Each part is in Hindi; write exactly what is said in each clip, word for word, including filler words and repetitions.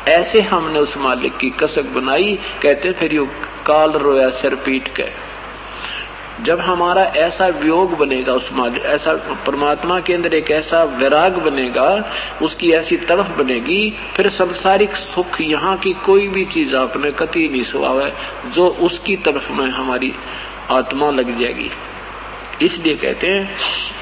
ऐसे हमने उस मालिक की कसक बनाई। कहते फिर यू काल रोया सिर पीट के। जब हमारा ऐसा वियोग बनेगा उस मालिक, ऐसा परमात्मा के अंदर एक ऐसा विराग बनेगा, उसकी ऐसी तड़फ बनेगी, फिर संसारिक सुख यहाँ की कोई भी चीज आपने कतई नहीं सुहाव है जो उसकी तरफ में हमारी आत्मा लग जाएगी। इसलिए कहते हैं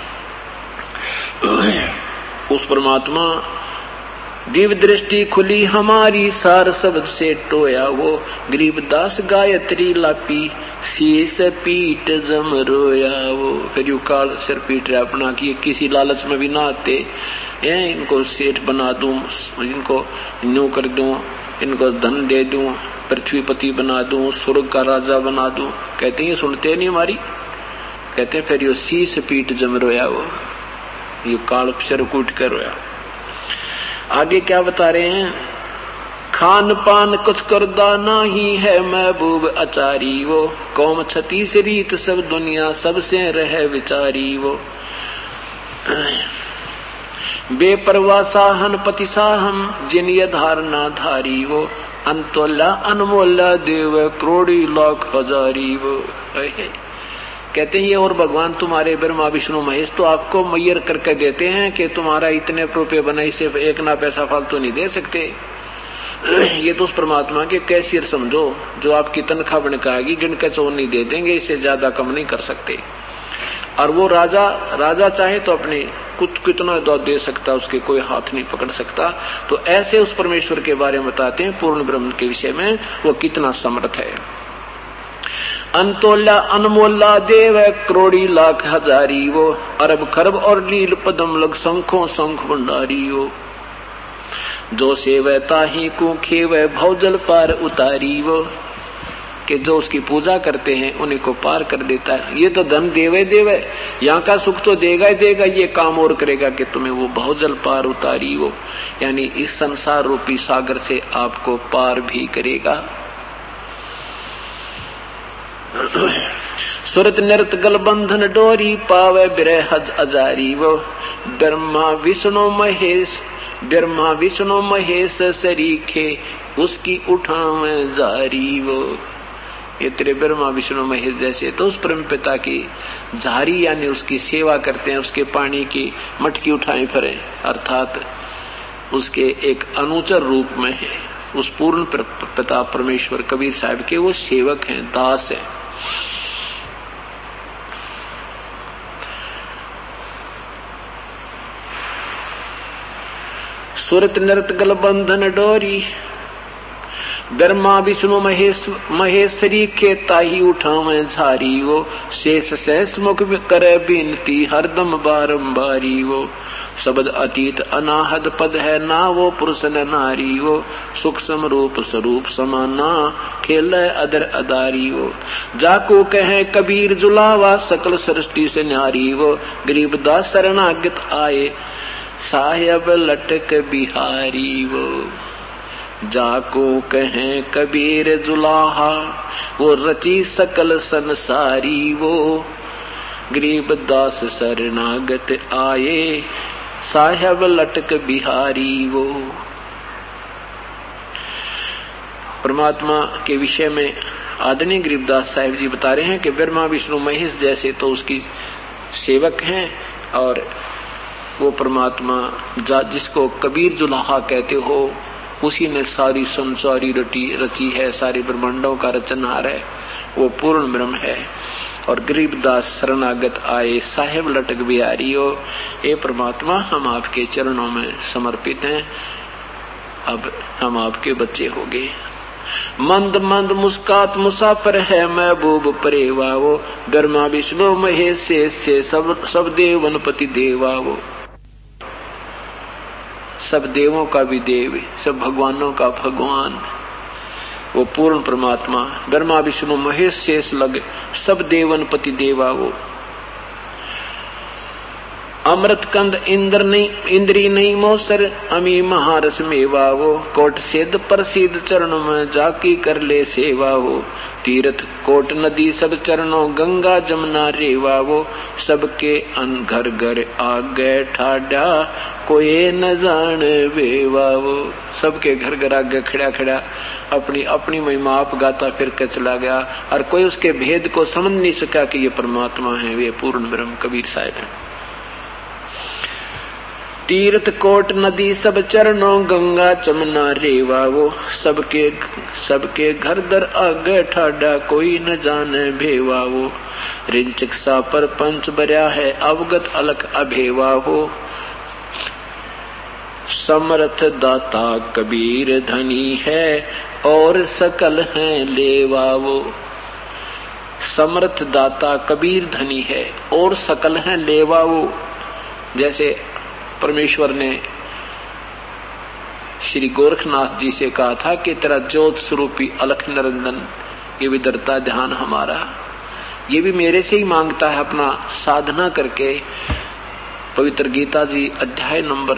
उस परमात्मा दिव्य दृष्टि खुली हमारी सार शब्द से टोया वो, गरीबदास गायत्री लापी शीस पीट जम रोया वो। फिर यू काल सिर पीट रहा अपना कि किसी लालच में भी ना आते, इनको सेठ बना दूं, इनको न्यू कर दूं, इनको धन दे दूं, पृथ्वीपति बना दूं, स्वर्ग का राजा बना दूं। कहते हैं सुनते नहीं हमारी। कहते हैं फिर यो शीस पीट जम रोया वो, ये काल सिर कूट कर रोया। आगे क्या बता रहे हैं, खान पान कुछ करदा नहीं है महबूब अचारी वो, कौम छतीस रीत सब दुनिया सबसे रह विचारी वो। बेपरवाह साहन पति साहम जिन ये धारणा धारी वो, अंतोला अनमोला देव करोड़ी लाख हजारी वो। कहते हैं ये और भगवान तुम्हारे ब्रह्मा विष्णु महेश तो आपको मैयर करके देते हैं कि तुम्हारा इतने रुपये बनाई से एक ना पैसा फालतू नहीं दे सकते। ये तो उस परमात्मा के कैशियर समझो जो आपकी तनख्वाह बन के आएगी, गिन के चोर नहीं दे देंगे, इससे ज्यादा कम नहीं कर सकते। और वो राजा राजा चाहे तो अपने कुछ कितना दे सकता, उसके कोई हाथ नहीं पकड़ सकता। तो ऐसे उस परमेश्वर के बारे में बताते हैं पूर्ण ब्रह्म के विषय में वो कितना समर्थ है। अंतोला अनमोला देव करोड़ी लाख हजारी वो, अरब खरब और नील पदम लग शंखों शंख भंडारी वो। जो सेवता ही को खेव भवजल पार उतारी वो, कि जो उसकी पूजा करते हैं उन्हीं को पार कर देता है। ये तो धन देवे देवे, यहाँ का सुख तो देगा ही देगा, ये काम और करेगा कि तुम्हें वो भवजल पार उतारी वो, यानी इस संसार रूपी सागर से आपको पार भी करेगा। सुरत नृत गल बंधन डोरी पावे बिरह अजारी वो, ब्रह्मा विष्णु महेश ब्रह्मा विष्णु महेश सरीखे उसकी उठावे जारी वो। ये तेरे ब्रह्मा विष्णु महेश जैसे तो उस परम पिता की जारी यानी उसकी सेवा करते हैं, उसके पानी की मटकी उठाए फिरे, अर्थात उसके एक अनुचर रूप में है। उस पूर्ण पिता परमेश्वर कबीर साहब के वो सेवक हैं, दास हैं। सुरत नृत गल बंधन डोरी ब्रह्मा विष्णु महेश महेश्वरी के ताही उठावे झारी वो, शेष शेष मुख करे बिनती हरदम बारंबारी वो। शब्द अतीत अनाहद पद है ना वो पुरुष न नारी वो, सूक्ष्म रूप स्वरूप समाना खेल अदर अदारी वो। जाको कहे कबीर जुलावा सकल सृष्टि से न्यारी वो, गरीबदास शरणागत आए साहेब लटक बिहारी वो। जाको कहे कबीर जुलाहा वो रची सकल संसारी वो, गरीबदास शरणागत आए साहेब लटक बिहारी वो। परमात्मा के विषय में आदरणीय गरीबदास साहिब जी बता रहे हैं कि ब्रह्मा विष्णु महेश जैसे तो उसकी सेवक हैं, और वो परमात्मा जिसको कबीर जुलाहा कहते हो उसी ने सारी संसारी रटी रची है, सारे ब्रह्मांडों का रचनहार है, वो पूर्ण ब्रह्म है। और गरीबदास शरणागत आए साहेब लटक बिहारी हो। ये परमात्मा हम आपके चरणों में समर्पित हैं, अब हम आपके बच्चे हो गए। मंद मंद मुस्कात मुसाफिर है महबूब परेवा वो, ब्रह्मा विष्णु महेश से, से सब सब देवनपति देवा वो। सब देवों का भी देव, सब भगवानों का भगवान, वो पूर्ण परमात्मा ब्रह्मा विष्णु महेश शेष लग सब देवनपति देवा वो। अमृत कंद इंद्र नहीं इंद्री नहीं मोसर अमी महारस मेवा वो, कोट सिद्ध प्रसिद्ध चरणों में जाकी कर ले सेवा हो। तीर्थ कोट नदी सब चरणों गंगा जमुना रेवा वो, सबके अन घर घर आ गए ठाडा कोई न जान बेवा वो। सबके घर घर आगे खड़ा खड़ा अपनी अपनी महिमा आप गाता फिर के चला गया और कोई उसके भेद को समझ नहीं सका कि ये परमात्मा है, वे पूर्ण ब्रह्म। कबीर साहब है। तीर्थ कोट नदी सब चरणों गंगा चमना रेवा वो। सबके सबके घर दर आगे ठाडा कोई न जाने भेवा वो। रिंचक सा पर पंच बर्या है अवगत अलग अभेवा हो। समर्थ दाता कबीर धनी है और सकल हैं लेवा वो। समर्थ दाता कबीर धनी है और सकल हैं लेवा वो। जैसे परमेश्वर ने श्री गोरखनाथ जी से कहा था कि तेरा ज्योत स्वरूपी अलख निरंजन ये विदरता ध्यान हमारा, ये भी मेरे से ही मांगता है अपना साधना करके। पवित्र गीता जी अध्याय नंबर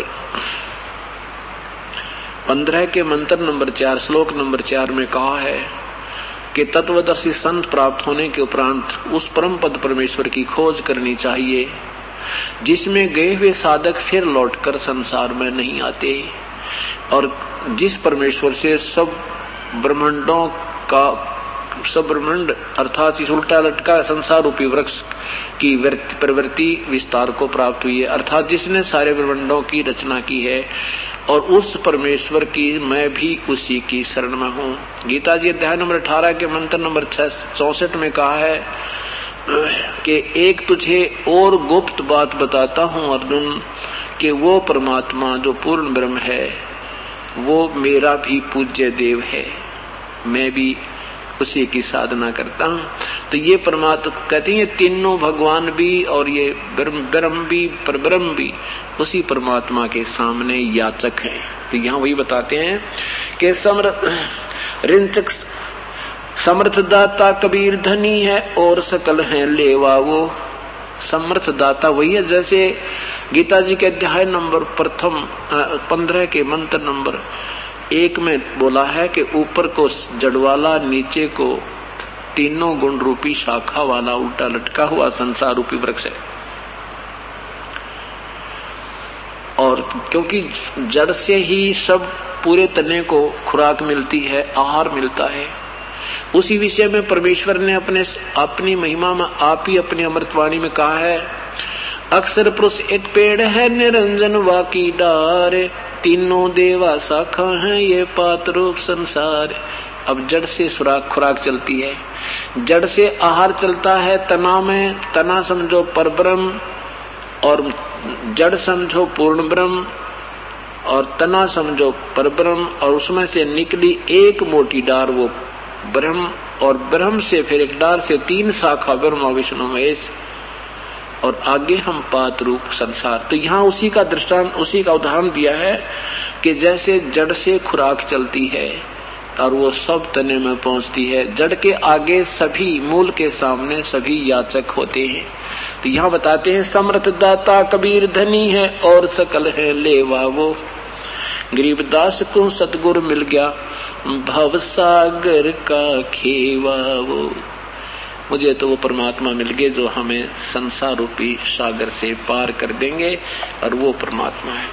पंद्रह के मंत्र नंबर चार श्लोक नंबर चार में कहा है कि तत्वदर्शी संत प्राप्त होने के उपरांत उस परम पद परमेश्वर की खोज करनी चाहिए जिसमें गए हुए साधक फिर लौटकर संसार में नहीं आते और जिस परमेश्वर से सब ब्रह्मांडों का सब ब्रह्मांड अर्थात इस उल्टा लटका संसार रूपी वृक्ष की प्रवृत्ति विस्तार को प्राप्त हुई है, अर्थात जिसने सारे ब्रह्मांडों की रचना की है और उस परमेश्वर की मैं भी उसी की शरण में हूँ। गीता जी अध्याय नंबर अठारह के मंत्र नंबर चौसठ में कहा है कि एक तुझे और गुप्त बात बताता हूँ अर्जुन कि वो परमात्मा जो पूर्ण ब्रह्म है वो मेरा भी पूज्य देव है, मैं भी उसी की साधना करता हूँ। तो ये परमात्मा कहते हैं तीनों भगवान भी और ये ब्रह्म ब्रह्म भी परब्रह्म भी उसी परमात्मा के सामने याचक है। तो यहाँ वही बताते हैं कि समर्थ रिंचक समर्थ दाता कबीर धनी है और सकल है लेवा वो। समर्थ दाता वही है जैसे गीता जी के अध्याय नंबर प्रथम पंद्रह के मंत्र नंबर एक में बोला है कि ऊपर को जड़वाला नीचे को तीनों गुण रूपी शाखा वाला उल्टा लटका हुआ संसार रूपी वृक्ष है। और क्योंकि जड़ से ही सब पूरे तने को खुराक मिलती है, आहार मिलता है, उसी विषय में परमेश्वर ने अपने अपनी महिमा में आप ही अपनी अमृतवाणी में कहा है अक्षर पुरुष एक पेड़ है निरंजन वाकी डार तीनों देवा शाखा है ये पात रूप संसार। अब जड़ से सुराख खुराक चलती है, जड़ से आहार चलता है तना में, तना समझो परब्रह्म और जड़ समझो पूर्ण ब्रह्म और तना समझो परब्रह्म और उसमें से निकली एक मोटी डार वो ब्रह्म और ब्रह्म से फिर एक डार से तीन शाखा ब्रह्मा विष्णु महेश और आगे हम पात रूप संसार। तो यहाँ उसी का दृष्टांत उसी का उदाहरण दिया है कि जैसे जड़ से खुराक चलती है और वो सब तने में पहुंचती है, जड़ के आगे सभी मूल के सामने सभी याचक होते हैं। तो यहाँ बताते हैं समर्थ दाता कबीर धनी है और सकल है लेवा वो। गरीबदास को सतगुरु मिल गया भव सागर का खेवा वो। मुझे तो वो परमात्मा मिल गए जो हमें संसार रूपी सागर से पार कर देंगे और वो परमात्मा है।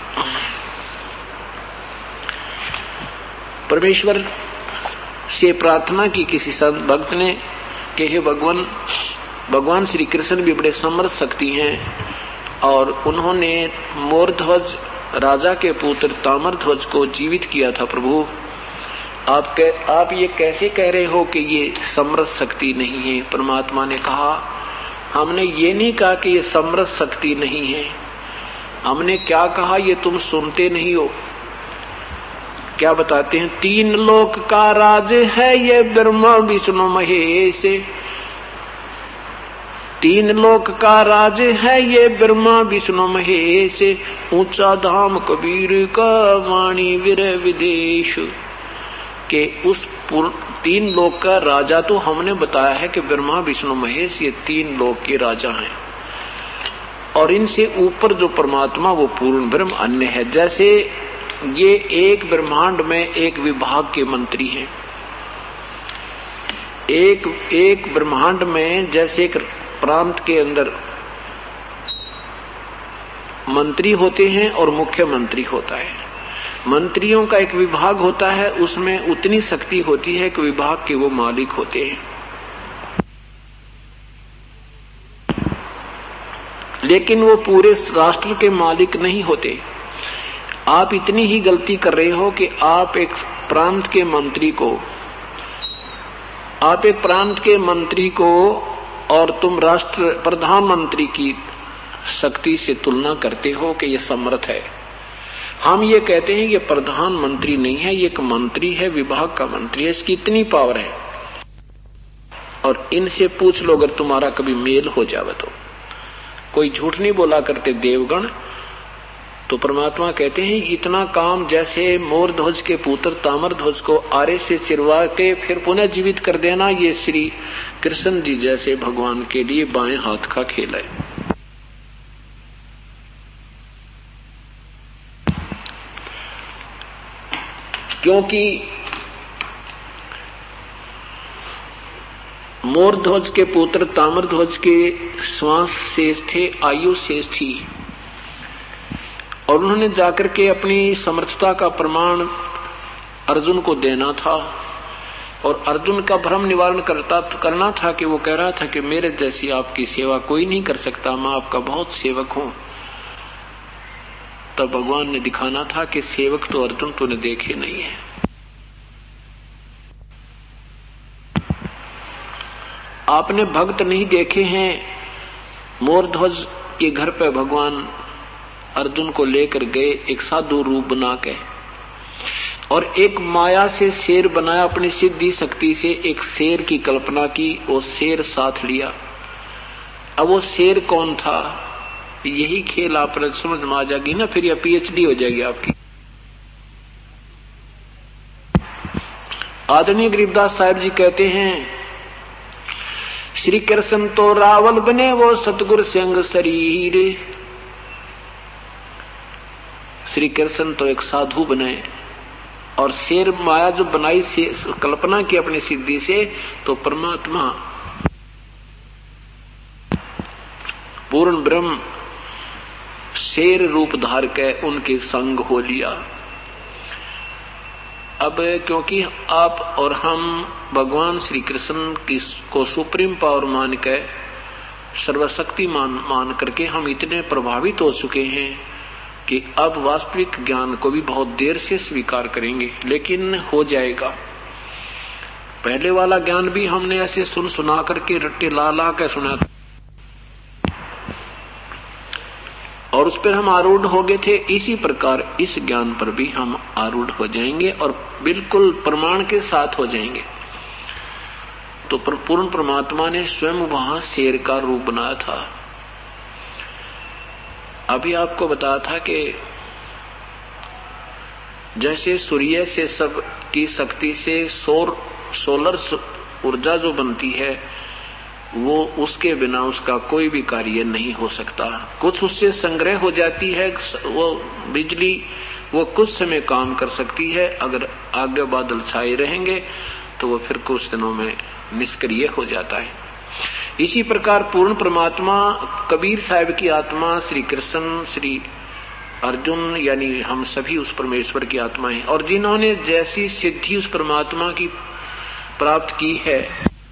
परमेश्वर से प्रार्थना की किसी संत भक्त ने कि हे भगवान भगवान श्री कृष्ण भी बड़े समर्थ शक्ति हैं और उन्होंने मोरध्वज राजा के पुत्र ताम्रध्वज को जीवित किया था। प्रभु आप कह, आप ये कैसे कह रहे हो कि ये समर्थ शक्ति नहीं है? परमात्मा ने कहा हमने ये नहीं कहा कि ये समर्थ शक्ति नहीं है, हमने क्या कहा ये तुम सुनते नहीं हो। क्या बताते हैं? तीन लोक का राज है ये ब्रह्मा विष्णु महेश। तीन लोक का राज है ये ब्रह्मा विष्णु महेश। ऊंचा धाम कबीर का वाणी वीर विदेश। के उस तीन लोक का राजा तो हमने बताया है कि ब्रह्मा विष्णु महेश ये तीन लोक के राजा हैं और इनसे ऊपर जो परमात्मा वो पूर्ण ब्रह्म अन्य है। जैसे ये एक ब्रह्मांड में एक विभाग के मंत्री हैं, एक एक ब्रह्मांड में जैसे एक प्रांत के अंदर मंत्री होते हैं और मुख्यमंत्री होता है। मंत्रियों का एक विभाग होता है, उसमें उतनी शक्ति होती है कि विभाग के वो मालिक होते हैं, लेकिन वो पूरे राष्ट्र के मालिक नहीं होते। आप इतनी ही गलती कर रहे हो कि आप एक प्रांत के मंत्री को आप एक प्रांत के मंत्री को और तुम राष्ट्र प्रधानमंत्री की शक्ति से तुलना करते हो कि ये समर्थ है। हम ये कहते हैं ये प्रधानमंत्री नहीं है, ये एक मंत्री है, विभाग का मंत्री है, इसकी इतनी पावर है। और इनसे पूछ लो अगर तुम्हारा कभी मेल हो जावे तो। कोई झूठ नहीं बोला करते देवगण। तो परमात्मा कहते हैं इतना काम जैसे मोर ध्वज के पुत्र ताम्र ध्वज को आरे से चिरवा के फिर पुनः जीवित कर देना, ये श्री कृष्ण जी जैसे भगवान के लिए बाएं हाथ का खेल है। क्योंकि मोर ध्वज के पुत्र ताम्र ध्वज के श्वास शेष थे, आयु शेष थी, और उन्होंने जाकर के अपनी समर्थता का प्रमाण अर्जुन को देना था। और अर्जुन का भ्रम निवारण करता करना था कि वो कह रहा था कि मेरे जैसी आपकी सेवा कोई नहीं कर सकता, मैं आपका बहुत सेवक हूं। तब भगवान ने दिखाना था कि सेवक तो अर्जुन तूने देखे नहीं है। आपने भक्त नहीं देखे हैं। मोरध्वज के घर पे भगवान अर्जुन को लेकर गए एक साधु रूप बना के, और एक माया से शेर बनाया, अपनी सिद्धि शक्ति से एक शेर की कल्पना की, वो शेर साथ लिया। अब वो शेर कौन था, यही खेल आप समझ में आ जाएगी ना, फिर यह पीएचडी हो जाएगी आपकी। आदरणीय गरीबदास साहब जी कहते हैं श्री कृष्ण तो रावल बने वो सतगुरु संग शरीर। श्री कृष्ण तो एक साधु बने और शेर माया जो बनाई से कल्पना की अपनी सिद्धि से, तो परमात्मा पूर्ण ब्रह्म शेर रूप धार के उनके संग हो लिया। अब क्योंकि आप और हम भगवान श्री कृष्ण की को सुप्रीम पावर मान के सर्वशक्ति मान मान करके हम इतने प्रभावित हो चुके हैं कि अब वास्तविक ज्ञान को भी बहुत देर से स्वीकार करेंगे, लेकिन हो जाएगा। पहले वाला ज्ञान भी हमने ऐसे सुन सुना करके रट्टे ला ला के सुना और उस पर हम आरूढ़ हो गए थे। इसी प्रकार इस ज्ञान पर भी हम आरूढ़ हो जाएंगे और बिल्कुल प्रमाण के साथ हो जाएंगे। तो पूर्ण परमात्मा ने स्वयं वहां शेर का रूप बनाया था। अभी आपको बताया था कि जैसे सूर्य से सब की शक्ति से सौर सोलर ऊर्जा जो बनती है, वो उसके बिना उसका कोई भी कार्य नहीं हो सकता। कुछ उससे संग्रह हो जाती है, वो बिजली वो कुछ समय काम कर सकती है, अगर आगे बादल छाए रहेंगे तो वो फिर कुछ दिनों में निष्क्रिय हो जाता है। इसी प्रकार पूर्ण परमात्मा कबीर साहब की आत्मा, श्री कृष्ण, श्री अर्जुन, यानी हम सभी उस परमेश्वर की आत्मा हैं। और जिन्होंने जैसी सिद्धि उस परमात्मा की प्राप्त की है,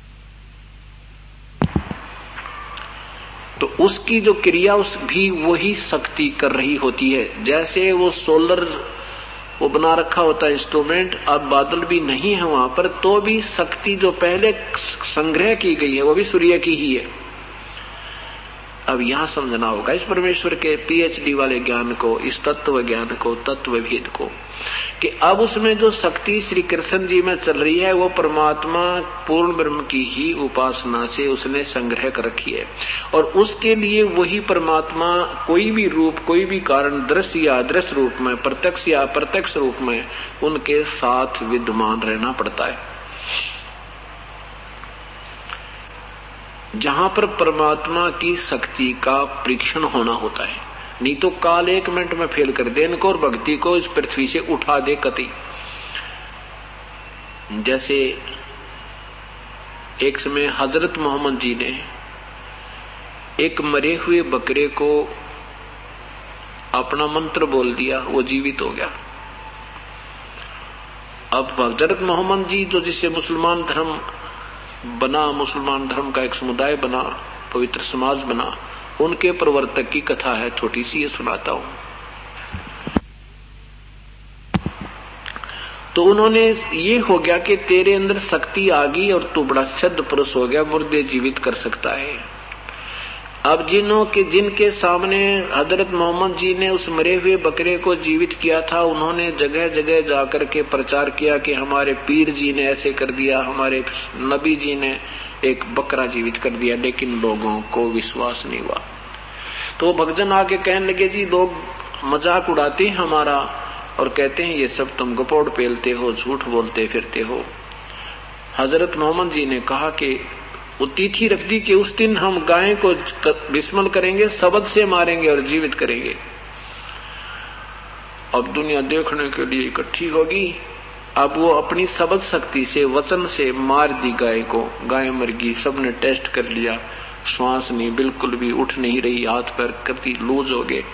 तो उसकी जो क्रिया उस भी वही शक्ति कर रही होती है। जैसे वो सोलर वो बना रखा होता है इंस्ट्रूमेंट, अब बादल भी नहीं है वहां पर, तो भी शक्ति जो पहले संग्रह की गई है वो भी सूर्य की ही है। अब यहां समझना होगा इस परमेश्वर के पीएचडी वाले ज्ञान को, इस तत्व ज्ञान को, तत्व भेद को, कि अब उसमें जो शक्ति श्री कृष्ण जी में चल रही है वो परमात्मा पूर्ण ब्रह्म की ही उपासना से उसने संग्रह कर रखी है। और उसके लिए वही परमात्मा कोई भी रूप, कोई भी कारण, दृश्य या अदृश्य रूप में, प्रत्यक्ष या अप्रत्यक्ष रूप में उनके साथ विद्यमान रहना पड़ता है। जहां पर परमात्मा की शक्ति का परीक्षण होना होता है, नहीं तो काल एक मिनट में फेल कर दे इनको और भक्ति को इस पृथ्वी से उठा दे कति। जैसे एक समय हजरत मोहम्मद जी ने एक मरे हुए बकरे को अपना मंत्र बोल दिया, वो जीवित हो गया। अब हजरत मोहम्मद जी जो जिससे मुसलमान धर्म बना, मुसलमान धर्म का एक समुदाय बना, पवित्र समाज बना, उनके प्रवर्तक की कथा है, छोटी सी ये सुनाता हूं। तो उन्होंने ये हो गया कि तेरे अंदर शक्ति आ गई और तू बड़ा सिद्ध पुरुष हो गया, मुर्दे जीवित कर सकता है। अब जिनों के जिनके सामने हजरत मोहम्मद जी ने उस मरे हुए बकरे को जीवित किया था, उन्होंने जगह जगह जाकर के प्रचार किया कि हमारे पीर जी ने ऐसे कर दिया, हमारे नबी जी ने एक बकरा जीवित कर दिया, लेकिन लोगों को विश्वास नहीं हुआ। तो भक्तजन आके कहने लगे, जी लोग मजाक उड़ाते हैं हमारा और कहते हैं ये सब तुम गपोड़ पेलते हो, झूठ बोलते फिरते हो। हजरत मोहम्मद जी ने कहा कि वो तिथि रख दी कि उस दिन हम गाय को बिस्मल करेंगे, शब्द से मारेंगे और जीवित करेंगे। अब दुनिया देखने के लिए इकट्ठी होगी। अब वो अपनी शब्द शक्ति से, वचन से मार दी गाय को। गाय मर गई, सबने टेस्ट कर लिया, श्वास नहीं, बिल्कुल भी उठ नहीं रही, हाथ पैर कति लूज हो गए।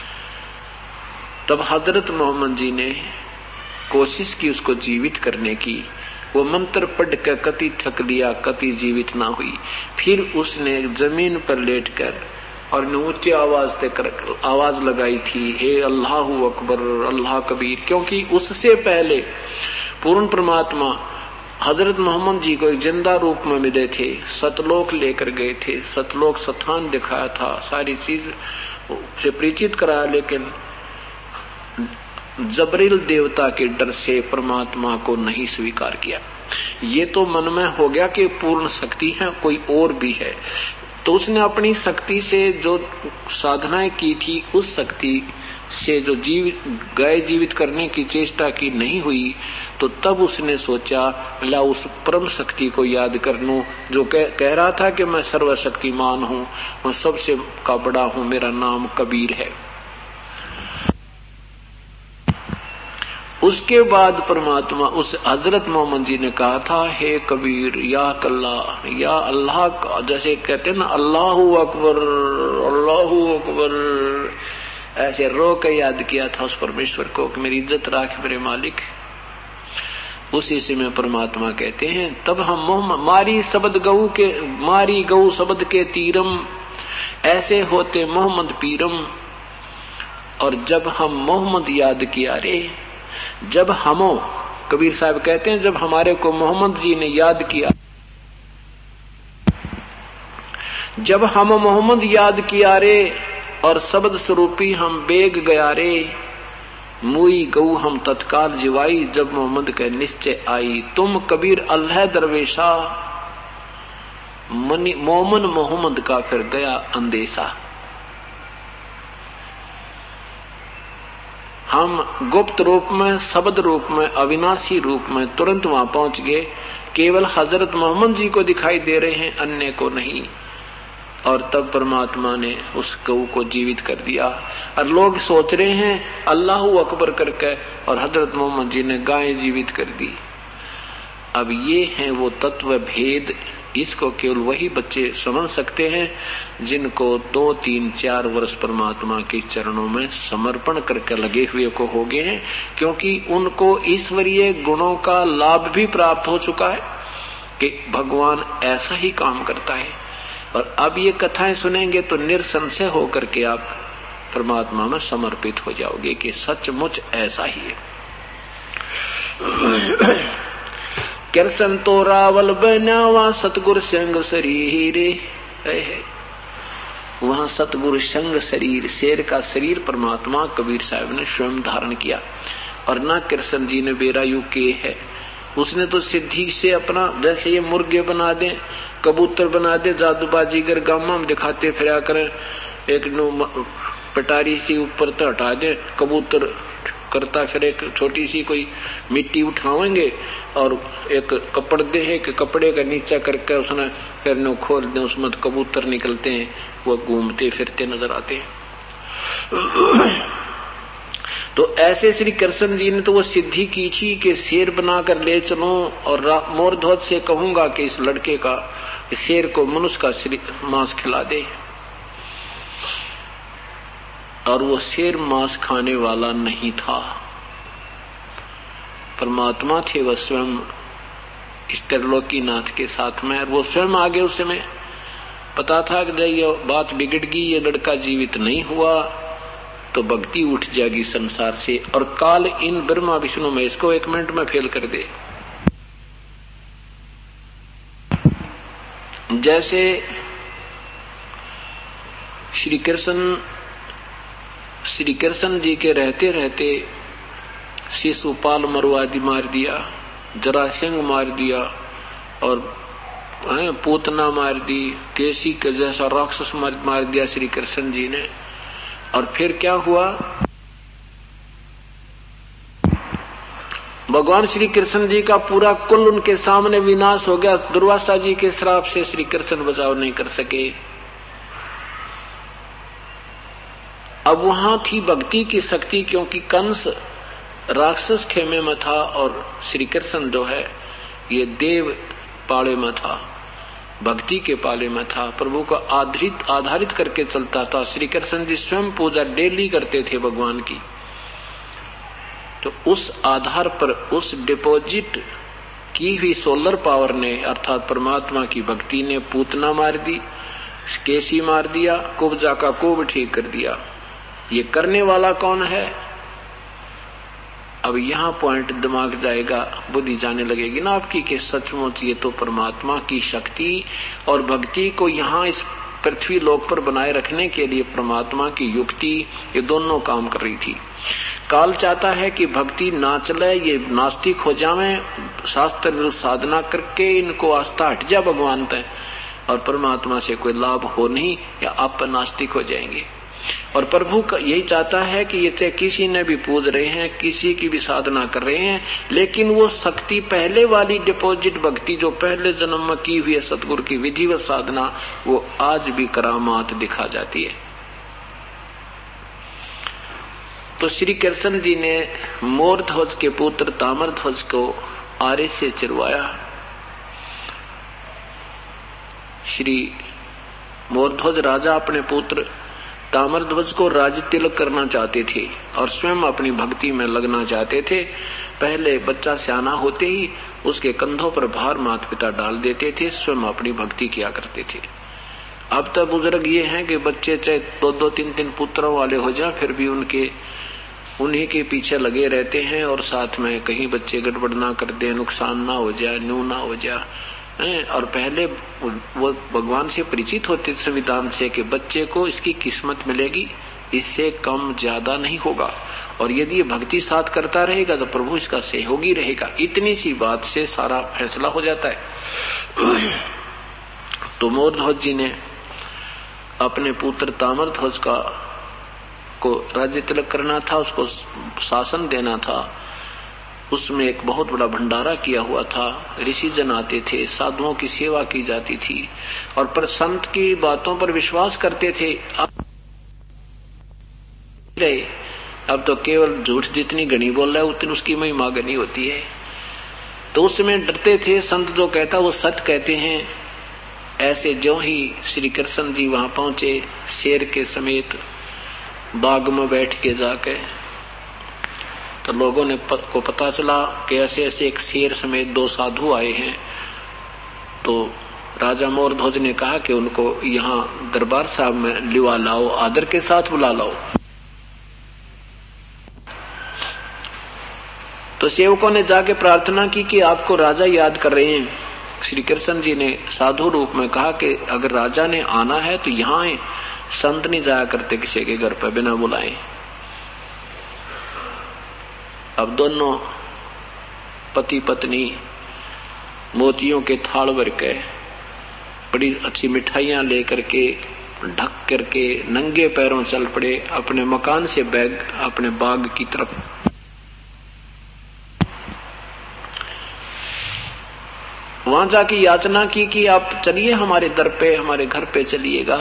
तब हजरत मोहम्मद जी ने कोशिश की उसको जीवित करने की। वो मंत्र पढ़ कर कति थक लिया, कति जीवित ना हुई। फिर उसने जमीन पर लेटकर और ऊंची आवाज तक आवाज लगाई थी, हे अल्लाहु अकबर, अल्लाह कबीर। क्योंकि उससे पहले पूर्ण परमात्मा हजरत मोहम्मद जी को एक जिंदा रूप में मिले थे, सतलोक लेकर गए थे, सतलोक स्थान दिखाया था, सारी चीज से परिचित कराया, लेकिन जबरील देवता के डर से परमात्मा को नहीं स्वीकार किया। ये तो मन में हो गया कि पूर्ण शक्ति है, कोई और भी है। तो उसने अपनी शक्ति से जो साधनाएं की थी, उस शक्ति से जो जीव गाय जीवित करने की चेष्टा की नहीं हुई, तो तब उसने सोचा ला उस परम शक्ति को याद कर लूं जो कह, कह रहा था कि मैं सर्वशक्तिमान हूं, मैं सबसे का बड़ा हूं, मेरा नाम कबीर है। उसके बाद परमात्मा उस हजरत मोहम्मद जी ने कहा था, हे कबीर, या कल्ला, या अल्लाह का, जैसे कहते हैं ना अल्लाहु अकबर, अल्लाहु अकबर, ऐसे रो के याद किया था उस परमेश्वर को कि मेरी इज्जत राख मेरे मालिक। उसी से में परमात्मा कहते हैं, तब हम मोहम्मद मारी शब्द गऊ के मारी गऊ शब्द के तीरम, ऐसे होते मोहम्मद पीरम। और जब हम मोहम्मद याद किया रे, जब हमो, कबीर साहब कहते हैं, जब हमारे को मोहम्मद जी ने याद किया, जब हम मोहम्मद याद किया रे और शब्द स्वरूपी हम बेग गया रे, मुई गऊ हम तत्काल जिवाई, जब मोहम्मद के निश्चय आई। तुम कबीर अल्लाह दरवेशा, मोमन मोहम्मद का फिर गया अंदेशा। हम गुप्त रूप में, शब्द रूप में, अविनाशी रूप में तुरंत वहां पहुंच गए। केवल हजरत मोहम्मद जी को दिखाई दे रहे हैं, अन्य को नहीं। और तब परमात्मा ने उस गऊ को जीवित कर दिया। और लोग सोच रहे हैं अल्लाहु अकबर करके, और हजरत मोहम्मद जी ने गाय जीवित कर दी। अब ये है वो तत्व भेद, इसको केवल वही बच्चे समझ सकते हैं जिनको दो तीन चार वर्ष परमात्मा के चरणों में समर्पण करके लगे हुए को हो गए हैं, क्योंकि उनको ईश्वरीय गुणों का लाभ भी प्राप्त हो चुका है कि भगवान ऐसा ही काम करता है। और अब ये कथाएं सुनेंगे तो निरसंशय होकर के आप परमात्मा में समर्पित हो जाओगे कि सचमुच ऐसा ही है। कृष्ण तो रावल बनावा सतगुरु संग शरीर, वहां सतगुरु संग शरीर, शेर का शरीर परमात्मा कबीर साहब ने स्वयं धारण किया। और ना कृष्ण जी ने बेरायु किए है, उसने तो सिद्धि से अपना, जैसे ये मुर्गे बना दे, कबूतर बना दे, जादूबाजीगर गामा में दिखाते फिरा करें, एक नो पटारी सी ऊपर तो हटा दे, कबूतर करता फिर एक छोटी सी कोई मिट्टी उठावेंगे और एक कपड़ दे है कि कपड़े का नीचा करके उसने फिर नो खोल दे, उसमें कबूतर निकलते हैं, वो घूमते फिरते नजर आते हैं। तो ऐसे श्री कृष्ण जी ने तो वो सिद्धि की थी कि शेर बनाकर ले चलो और मोर ध्वज से कहूंगा कि इस लड़के का, इस शेर को मनुष्य का मांस खिला दे। और वो शेर मांस खाने वाला नहीं था, परमात्मा थे वह स्वयं इस त्रिलोकीनाथ के साथ में। और वो स्वयं आगे उस समय पता था कि ये बात बिगड़ गई, ये लड़का जीवित नहीं हुआ तो भक्ति उठ जाएगी संसार से, और काल इन ब्रह्मा विष्णु में इसको एक मिनट में फेल कर दे। जैसे श्री कृष्ण श्री कृष्ण जी के रहते रहते शिशुपाल मरुआदि मार दिया, जरासंध मार दिया, और पूतना मार दी, केसी के जैसा राक्षस मार, मार दिया श्री कृष्ण जी ने। और फिर क्या हुआ, भगवान श्री कृष्ण जी का पूरा कुल उनके सामने विनाश हो गया। दुर्वासा जी के श्राप से श्री कृष्ण बचाव नहीं कर सके। अब वहां थी भक्ति की शक्ति, क्योंकि कंस राक्षस खेमे में था और श्री कृष्ण जो है ये देव पाले में था, भक्ति के पाले में था, प्रभु को आधारित आधारित करके चलता था। श्री कृष्ण जी स्वयं पूजा डेली करते थे भगवान की। तो उस आधार पर उस डिपॉजिट की हुई सोलर पावर ने अर्थात परमात्मा की भक्ति ने पूतना मार दी, केसी मार दिया, कुब्जा का कुब ठीक कर दिया। ये करने वाला कौन है? अब यहाँ पॉइंट दिमाग जाएगा, बुद्धि जाने लगेगी ना आपकी कि सचमुच ये तो परमात्मा की शक्ति और भक्ति को यहाँ इस पृथ्वी लोक पर बनाए रखने के लिए परमात्मा की युक्ति ये दोनों काम कर रही थी। काल चाहता है कि भक्ति ना चले, ये नास्तिक हो जावे, शास्त्र विरुद्ध साधना करके इनको आस्था हट जा भगवान तक, और परमात्मा से कोई लाभ हो नहीं, या आप नास्तिक हो जाएंगे। और प्रभु यही चाहता है कि ये चाहे किसी ने भी पूज रहे हैं, किसी की भी साधना कर रहे हैं, लेकिन वो शक्ति पहले वाली डिपॉजिट भक्ति जो पहले जन्म में की हुई है सतगुरु की विधिवत साधना, वो आज भी करामात दिखा जाती है। तो श्री कृष्ण जी ने मोर ध्वज के पुत्र ताम्र ध्वज को आरे से चिरवाया। श्री मोर ध्वज राजा अपने पुत्र ताम्र ध्वज को राज तिलक करना चाहते थे और स्वयं अपनी भक्ति में लगना चाहते थे। पहले बच्चा सियाना होते ही उसके कंधों पर भार माता पिता डाल देते थे, स्वयं अपनी भक्ति किया करते थे। अब तो बुजुर्ग ये हैं कि बच्चे चाहे दो दो तीन तीन पुत्रों वाले हो जाए, फिर भी उनके उन्हीं के पीछे लगे रहते हैं, और साथ में कहीं बच्चे गड़बड़ ना कर दे, नुकसान ना हो जाए, न्यू ना हो जाए। और पहले वो भगवान से परिचित होते संविधान से कि बच्चे को इसकी किस्मत मिलेगी, इससे कम ज्यादा नहीं होगा, और यदि ये भक्ति साथ करता रहेगा तो प्रभु इसका सहयोगी रहेगा। इतनी सी बात से सारा फैसला हो जाता है। तो मोर ध्वज जी ने अपने पुत्र ताम्र ध्वज का को राज्य तिलक करना था, उसको शासन देना था। उसमें एक बहुत बड़ा भंडारा किया हुआ था, ऋषि जन आते थे, साधुओं की सेवा की जाती थी, और पर संत की बातों पर विश्वास करते थे। अब रहे अब तो केवल झूठ जितनी घनी बोल रहा है उतनी उसकी महिमा घनी होती है। तो उसमें डरते थे, संत जो कहता वो सत्य कहते हैं। ऐसे जो ही श्री कृष्ण जी वहां पहुंचे शेर के समेत बाग में बैठ के जाके, तो लोगों ने पत, को पता चला कि ऐसे ऐसे एक शेर समेत दो साधु आए हैं। तो राजा मोर ध्वज ने कहा कि उनको यहाँ दरबार साहब में लिवा लाओ, आदर के साथ बुला लाओ। तो सेवकों ने जाके प्रार्थना की कि आपको राजा याद कर रहे हैं। श्री कृष्ण जी ने साधु रूप में कहा कि अगर राजा ने आना है तो यहाँ आए, संत नहीं जाया करते किसी के घर पर बिना बुलाए। अब दोनों पति पत्नी मोतियों के थाल भर के बड़ी अच्छी मिठाइयां लेकर के ढक करके नंगे पैरों चल पड़े अपने मकान से बैग अपने बाग की तरफ। वहां जाके याचना की कि आप चलिए हमारे दर पे, हमारे घर पे चलिएगा।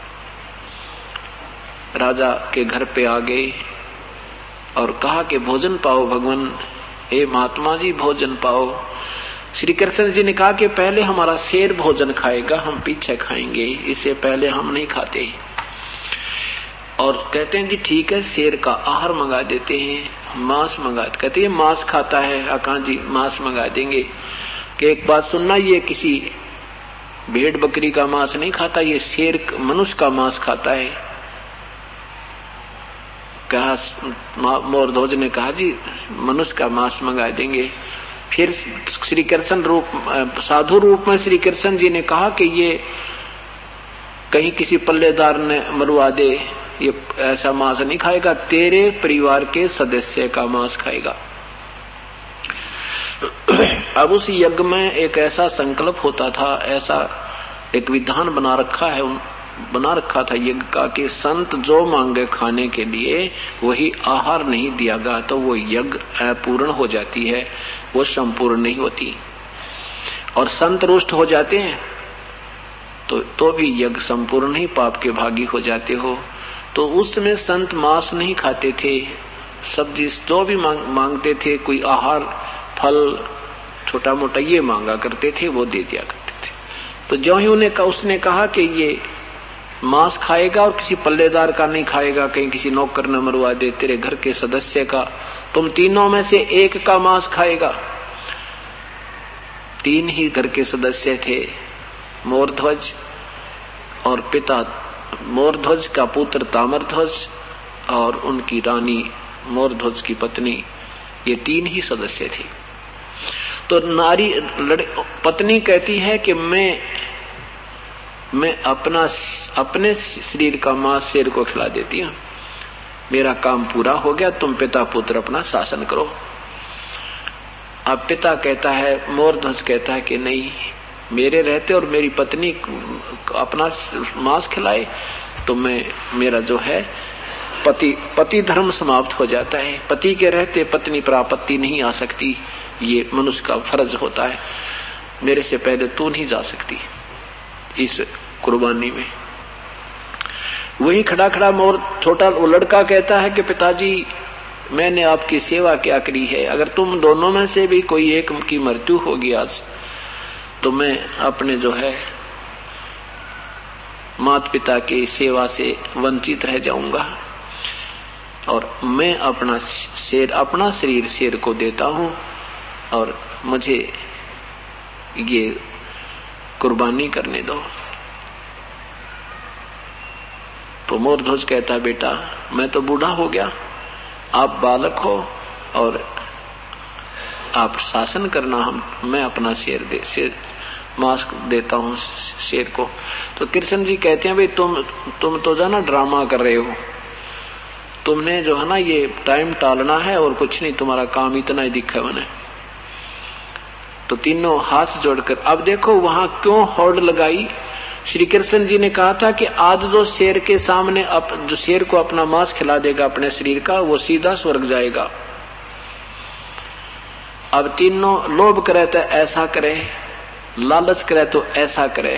राजा के घर पे आ गए और कहा कि भोजन पाओ भगवान, हे महात्मा जी भोजन पाओ। श्री कृष्ण जी ने कहा कि पहले हमारा शेर भोजन खाएगा, हम पीछे खाएंगे, इससे पहले हम नहीं खाते। और कहते हैं जी ठीक है, शेर का आहार मंगा देते हैं, मांस मंगा, कहते हैं मांस खाता है, आका जी मांस मंगा देंगे। कि एक बात सुनना, ये किसी भेड़ बकरी का मांस नहीं खाता, ये शेर मनुष्य का मांस खाता है। कहा मोरध्वज ने, कहा जी मनुष्य का मांस मंगा देंगे। फिर श्री कृष्ण रूप साधु रूप में श्री कृष्ण जी ने कहा कि ये कहीं किसी पल्लेदार ने मरवा दे, ये ऐसा मांस नहीं खाएगा, तेरे परिवार के सदस्य का मांस खाएगा। अब उस यज्ञ में एक ऐसा संकल्प होता था, ऐसा एक विधान बना रखा है बना रखा था यज्ञ का कि संत जो मांगे खाने के लिए वही आहार नहीं दिया गया तो वो यज्ञ अपूर्ण हो जाती है, वो संपूर्ण नहीं होती। और संत रुष्ट हो जाते हैं तो तो भी यज्ञ संपूर्ण नहीं, पाप के भागी हो जाते हो। तो उस समय संत मांस नहीं खाते थे, सब्जी जो भी मांग, मांगते थे, कोई आहार फल छोटा मोटा ये मांगा करते थे, वो दे दिया करते थे। तो जो ही उन्हें का, उसने कहा कि ये मांस खाएगा और किसी पल्लेदार का नहीं खाएगा, कहीं किसी नौकर न मरवा दे, तेरे घर के सदस्य का, तुम तीनों में से एक का मांस खाएगा। तीन ही घर के सदस्य थे, मोरध्वज और पिता मोरध्वज का पुत्र ताम्रध्वज और उनकी रानी मोरध्वज की पत्नी, ये तीन ही सदस्य थे। तो नारी पत्नी कहती है कि मैं मैं अपना अपने शरीर का मांस शेर को खिला देती हूं, मेरा काम पूरा हो गया, तुम पिता पुत्र अपना शासन करो। अब पिता कहता है, मोरध्वज कहता है कि नहीं, मेरे रहते और मेरी पत्नी अपना मांस खिलाए तो मैं मेरा जो है पति पति धर्म समाप्त हो जाता है, पति के रहते पत्नी पर आपत्ति नहीं आ सकती, ये मनुष्य का फर्ज होता है, मेरे से पहले तू नहीं जा सकती इस कुर्बानी में। वही खड़ा खड़ा मोर छोटा वो लड़का कहता है कि पिताजी मैंने आपकी सेवा क्या करी है, अगर तुम दोनों में से भी कोई एक की मृत्यु होगी आज तो मैं अपने जो है माता पिता की सेवा से वंचित रह जाऊंगा और मैं अपना शेर अपना शरीर शेर को देता हूं और मुझे ये कुर्बानी करने दो। तो मोरध्वज कहता है, बेटा मैं तो बूढ़ा हो गया, आप बालक हो और आप शासन करना, हम मैं अपना शेर दे शेर मांस देता हूं शेर को। तो कृष्ण जी कहते हैं, भाई तुम तुम तो जो ना ड्रामा कर रहे हो, तुमने जो है ना ये टाइम टालना है और कुछ नहीं, तुम्हारा काम इतना ही दिखा मैंने। तो तीनों हाथ जोड़कर, अब देखो वहां क्यों होड़ लगाई। श्री कृष्ण जी ने कहा था कि आज जो शेर के सामने अप, जो शेर को अपना मांस खिला देगा अपने शरीर का, वो सीधा स्वर्ग जाएगा। अब तीनों लोभ करे तो ऐसा करे, लालच करे तो ऐसा करे।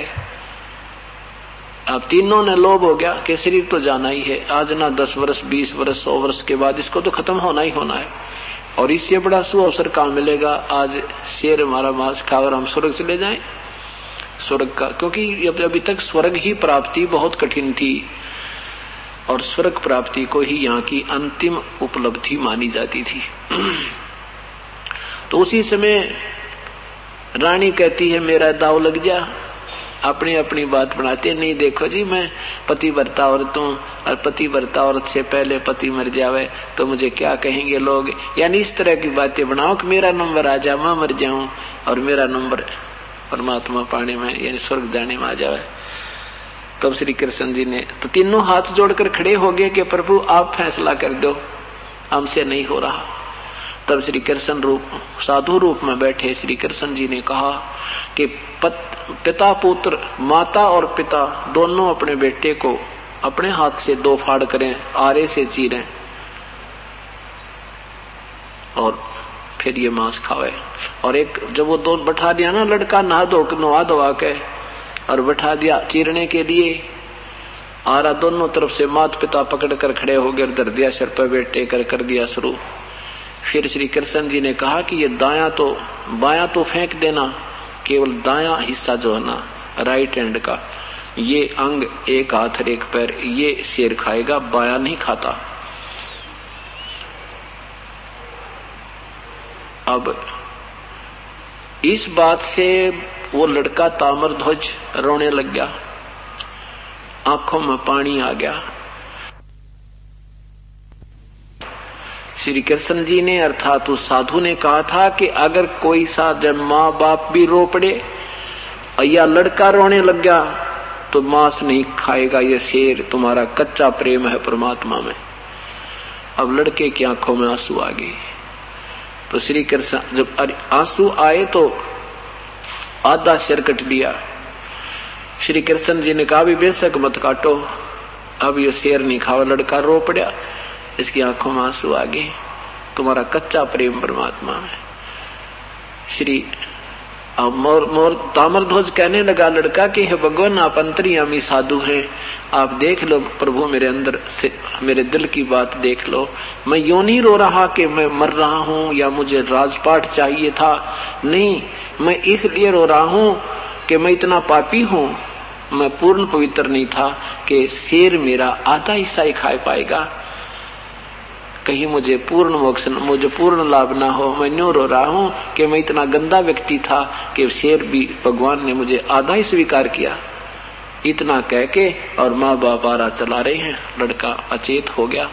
अब तीनों ने लोभ हो गया कि शरीर तो जाना ही है, आज ना दस वर्ष बीस वर्ष सौ वर्ष के बाद इसको तो खत्म होना ही होना है, और इससे बड़ा सु अवसर कहां मिलेगा, आज शेर हमारा मांस खा और हम स्वर्ग चले जाएं। स्वर्ग का, क्योंकि अभी तक स्वर्ग ही प्राप्ति बहुत कठिन थी और स्वर्ग प्राप्ति को ही यहाँ की अंतिम उपलब्धि मानी जाती थी। तो उसी समय रानी कहती है, मेरा दाव लग जा। अपनी अपनी बात बनाते, नहीं देखो जी मैं पतिव्रता औरत हूं और पतिव्रता औरत से पहले पति मर जावे तो मुझे क्या कहेंगे लोग, यानी इस तरह की बातें बनाओ कि मेरा नंबर आ जा, मैं मर जाऊं और मेरा नंबर परमात्मा पाने में यानी स्वर्ग जाने में आ जावे। तब तो श्री कृष्ण जी ने तो तीनों हाथ जोड़कर खड़े हो गए कि प्रभु आप फैसला कर दो, हमसे नहीं हो रहा। तब श्री कृष्ण रूप साधु रूप में बैठे श्री कृष्ण जी ने कहा कि पत, पिता पुत्र माता और पिता दोनों अपने बेटे को अपने हाथ से दो फाड़ करें, आरे से चीरें और फिर ये मांस खावे। और एक जब वो दो बैठा दिया ना, लड़का नहा धो नहा धोवा के और बैठा दिया चीरने के लिए, आरा दोनों तरफ से माता पिता पकड़ कर खड़े हो गए, धर दिया सिर पर बेटे कर कर दिया शुरू। फिर श्री कृष्ण जी ने कहा कि ये दाया तो बाया तो फेंक देना, केवल दाया हिस्सा जो है ना राइट हैंड का ये अंग एक हाथ और एक पैर ये शेर खाएगा, बाया नहीं खाता। अब इस बात से वो लड़का ताम्रध्वज रोने लग गया, आंखों में पानी आ गया। श्री कृष्ण जी ने अर्थात उस साधु ने कहा था कि अगर कोई सा जब माँ बाप भी रो पड़े या लड़का रोने लग गया तो मांस नहीं खाएगा ये शेर, तुम्हारा कच्चा प्रेम है परमात्मा में। अब लड़के की आंखों में आंसू आ गए। तो श्री कृष्ण जब आंसू आए तो आधा सिर कट लिया। श्री कृष्ण जी ने कहा भी बेशक मत काटो, अब ये शेर नहीं खावा। लड़का रो पड़ा, इसकी आंखों में आंसू आ गए, तुम्हारा कच्चा प्रेम परमात्मा में। श्री अब मोर मोर ताम्रध्वज कहने लगा लड़का कि हे भगवान आप अंतर्यामी साधु हैं, आप देख लो प्रभु मेरे अंदर से मेरे दिल की बात देख लो। मैं यूं नहीं रो रहा कि मैं मर रहा हूं या मुझे राजपाट चाहिए था, नहीं, मैं इसलिए रो रहा हूं कि मैं इतना पापी हूं, मैं पूर्ण पवित्र नहीं था कि शेर मेरा आधा हिस्सा ही खा पाएगा, कहीं मुझे पूर्ण मोक्ष मुझे पूर्ण लाभ ना हो। मैं न्यू रो रहा हूं कि मैं इतना गंदा व्यक्ति था कि शेर भी भगवान ने मुझे आधा ही स्वीकार किया। इतना कह के और माँ बाप आरा चला रहे हैं, लड़का अचेत हो गया।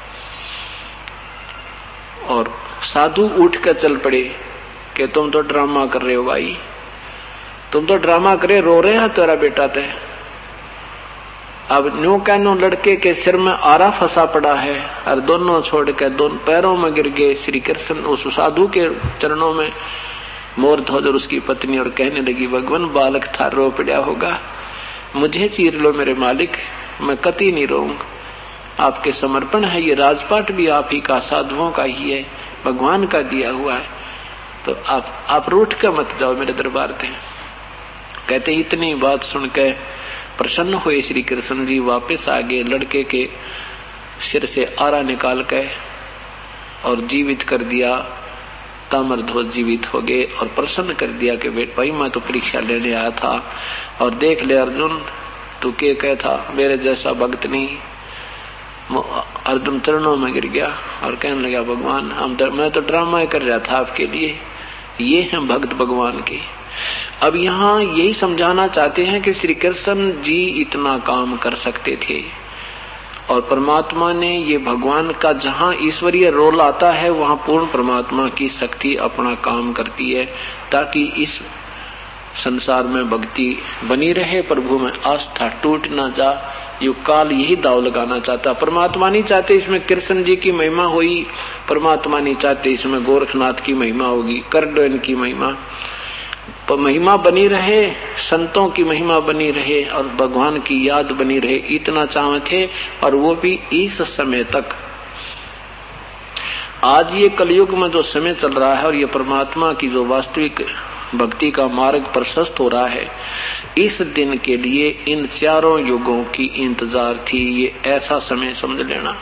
और साधु उठ कर चल पड़े कि तुम तो ड्रामा कर रहे हो भाई, तुम तो ड्रामा करे, रो रहे हैं तेरा बेटा तय। अब न्यू कहनो लड़के के सिर में आरा फंसा पड़ा है और दोनों छोड़ के दोनों पैरों में गिर गए श्री कृष्ण उस साधु के चरणों में, मोरध्वज और उसकी पत्नी, और कहने लगी भगवान बालक था रो पड़ा होगा, मुझे चीर लो मेरे मालिक, मैं कति नहीं रोऊंगा, आपके समर्पण है, ये राजपाट भी आप ही का, साधुओं का ही है, भगवान का दिया हुआ है, तो आप आप रूठ कर मत जाओ मेरे दरबार थे। कहते इतनी बात सुन के प्रसन्न हुए श्री कृष्ण जी, वापस आ गए, लड़के के सिर से आरा निकाल के और जीवित कर दिया। ताम्रध्वज जीवित हो गए और प्रसन्न कर दिया कि बेट भाई मैं तो परीक्षा लेने आया था और देख ले अर्जुन तू के कहता मेरे जैसा भक्त नहीं। अर्जुन चरणों में गिर गया और कहने लगा भगवान हम मैं तो ड्रामा कर रहा था आपके लिए, ये हैं भक्त भगवान के। अब यहाँ यही समझाना चाहते हैं कि श्री कृष्ण जी इतना काम कर सकते थे और परमात्मा ने ये भगवान का जहाँ ईश्वरीय रोल आता है वहाँ पूर्ण परमात्मा की शक्ति अपना काम करती है ताकि इस संसार में भक्ति बनी रहे, प्रभु में आस्था टूट ना जा। यु काल यही दाव लगाना चाहता, परमात्मा नहीं चाहते इसमें कृष्ण जी की महिमा हुई, परमात्मा नहीं चाहते इसमें गोरखनाथ की महिमा होगी, करडोन की महिमा महिमा बनी रहे, संतों की महिमा बनी रहे और भगवान की याद बनी रहे, इतना चाहते और वो भी इस समय तक। आज ये कलयुग में जो समय चल रहा है और ये परमात्मा की जो वास्तविक भक्ति का मार्ग प्रशस्त हो रहा है, इस दिन के लिए इन चारों युगों की इंतजार थी। ये ऐसा समय समझ लेना,